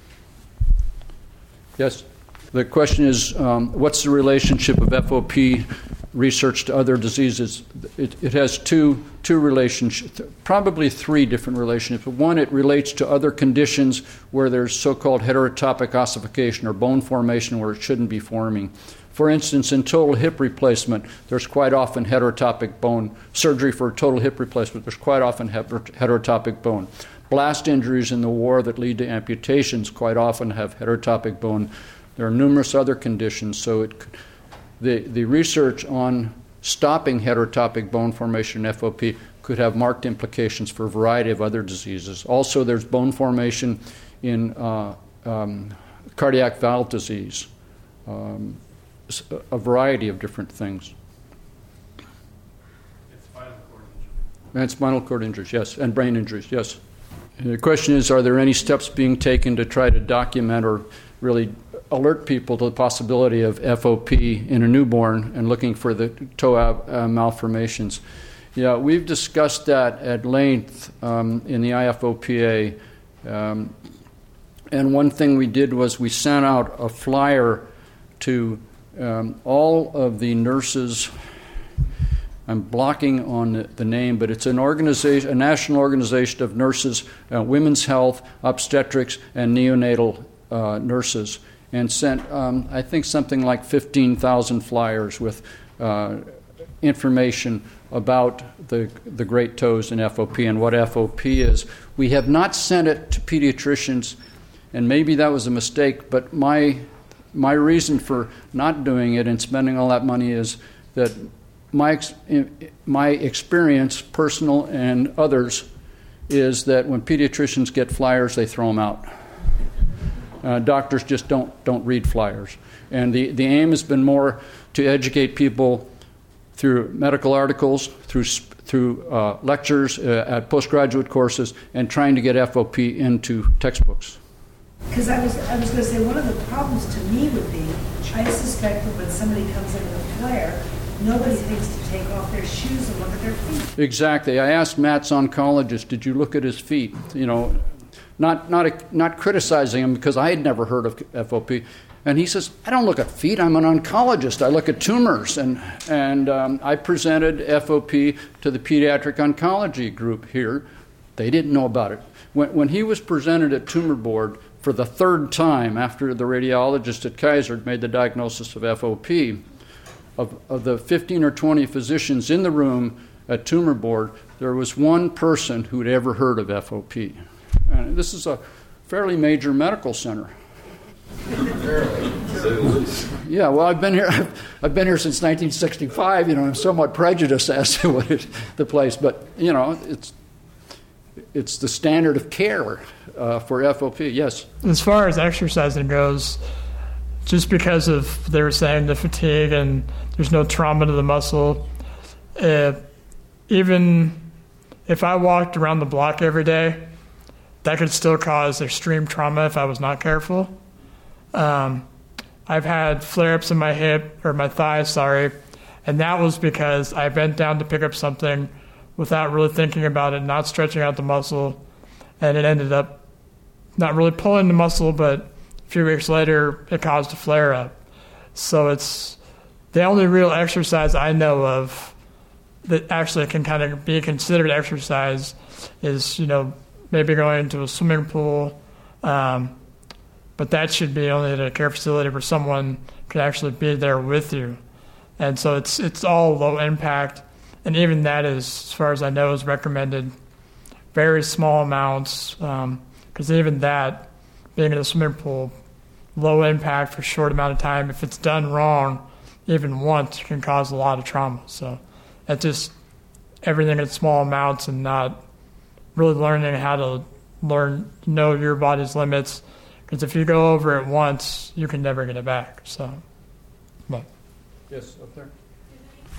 Yes? The question is, um, what's the relationship of F O P research to other diseases? It, it has two two relationships, probably three different relationships. One, it relates to other conditions where there's so-called heterotopic ossification or bone formation where it shouldn't be forming. For instance, in total hip replacement, there's quite often heterotopic bone. Surgery for total hip replacement, there's quite often heterotopic bone. Blast injuries in the war that lead to amputations quite often have heterotopic bone. There are numerous other conditions, so it, the, the research on stopping heterotopic bone formation in F O P could have marked implications for a variety of other diseases. Also, there's bone formation in uh, um, cardiac valve disease, um, a variety of different things. It's spinal cord injury. And spinal cord injuries, yes, and brain injuries, yes. And the question is, are there any steps being taken to try to document or really alert people to the possibility of F O P in a newborn and looking for the toe uh, malformations? Yeah, we've discussed that at length um, in the I F O P A. Um, and one thing we did was we sent out a flyer to um, all of the nurses. I'm blocking on the, the name, but it's an organization, a national organization of nurses, uh, women's health, obstetrics, and neonatal uh, nurses, and sent, um, I think, something like fifteen thousand flyers with uh, information about the the great toes in F O P and what F O P is. We have not sent it to pediatricians, and maybe that was a mistake, but my my reason for not doing it and spending all that money is that my my experience, personal and others, is that when pediatricians get flyers, they throw them out. Uh, doctors just don't don't read flyers. And the, the aim has been more to educate people through medical articles, through through uh, lectures uh, at postgraduate courses, and trying to get F O P into textbooks. Because I was I was going to say, one of the problems to me would be, I suspect that when somebody comes in with a flare, nobody thinks to take off their shoes and look at their feet. Exactly. I asked Matt's oncologist, did you look at his feet? You know, not not not criticizing him because I had never heard of F O P. And he says, I don't look at feet. I'm an oncologist. I look at tumors. And and um, I presented F O P to the pediatric oncology group here. They didn't know about it. When, when he was presented at Tumor Board for the third time after the radiologist at Kaiser made the diagnosis of F O P, of, of the fifteen or twenty physicians in the room at Tumor Board, there was one person who'd ever heard of F O P. And this is a fairly major medical center. Yeah, well, I've been here. I've, I've been here since nineteen sixty-five. You know, I'm somewhat prejudiced as to what it, the place, but you know, it's it's the standard of care uh, for F O P. Yes. As far as exercising goes, just because of they were saying the fatigue and there's no trauma to the muscle, uh, even if I walked around the block every day, that could still cause extreme trauma if I was not careful. Um, I've had flare-ups in my hip, or my thigh, sorry, and that was because I bent down to pick up something without really thinking about it, not stretching out the muscle, and it ended up not really pulling the muscle, but a few weeks later, it caused a flare-up. So it's the only real exercise I know of that actually can kind of be considered exercise is, you know, maybe going into a swimming pool, um, but that should be only at a care facility where someone could actually be there with you. And so it's it's all low impact, and even that is, as far as I know, is recommended very small amounts, because um, even that, being in a swimming pool, low impact for a short amount of time, if it's done wrong, even once, can cause a lot of trauma. So that's just everything in small amounts and not really learning how to learn, know your body's limits, because if you go over it once, you can never get it back. So, but. Yes, up there.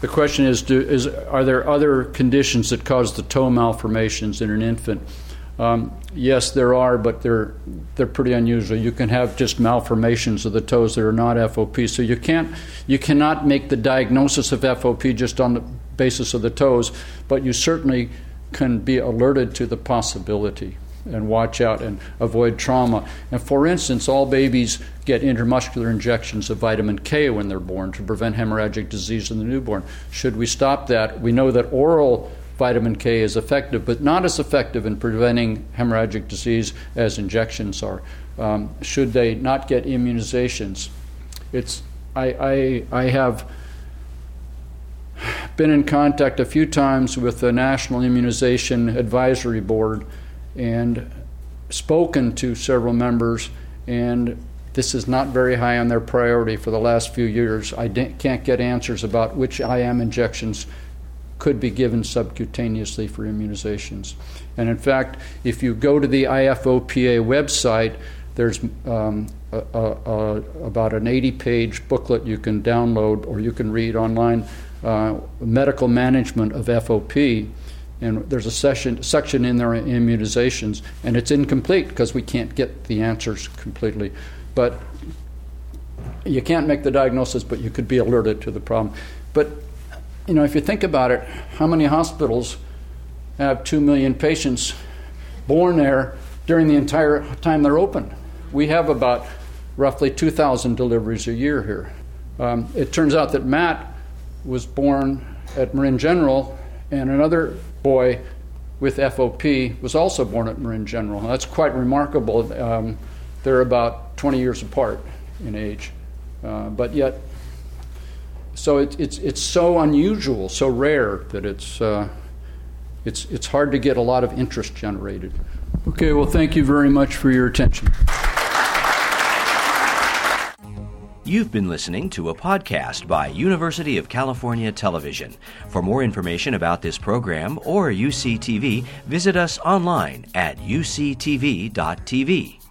the question is, do, is, are there other conditions that cause the toe malformations in an infant? Um, yes, there are, but they're they're pretty unusual. You can have just malformations of the toes that are not F O P. So you can't you cannot make the diagnosis of F O P just on the basis of the toes, but you certainly can be alerted to the possibility and watch out and avoid trauma. And for instance, all babies get intramuscular injections of vitamin K when they're born to prevent hemorrhagic disease in the newborn. Should we stop that? We know that oral vitamin K is effective, but not as effective in preventing hemorrhagic disease as injections are. Um, should they not get immunizations? It's I, I, I have been in contact a few times with the National Immunization Advisory Board and spoken to several members, and this is not very high on their priority for the last few years. I can't get answers about which I M injections could be given subcutaneously for immunizations. And in fact, if you go to the I F O P A website, there's um, a, a, a, about an eighty-page booklet you can download or you can read online, uh, medical management of F O P. And there's a session, section in there on immunizations, and it's incomplete because we can't get the answers completely. But you can't make the diagnosis, but you could be alerted to the problem. But you know, if you think about it, how many hospitals have two million patients born there during the entire time they're open? We have about roughly two thousand deliveries a year here. Um, it turns out that Matt was born at Marin General, and another boy with F O P was also born at Marin General. Now, that's quite remarkable. Um, they're about twenty years apart in age, uh, but yet So it, it's it's so unusual, so rare that it's uh, it's it's hard to get a lot of interest generated. Okay, well, thank you very much for your attention. You've been listening to a podcast by University of California Television. For more information about this program or U C T V, visit us online at U C T V dot T V.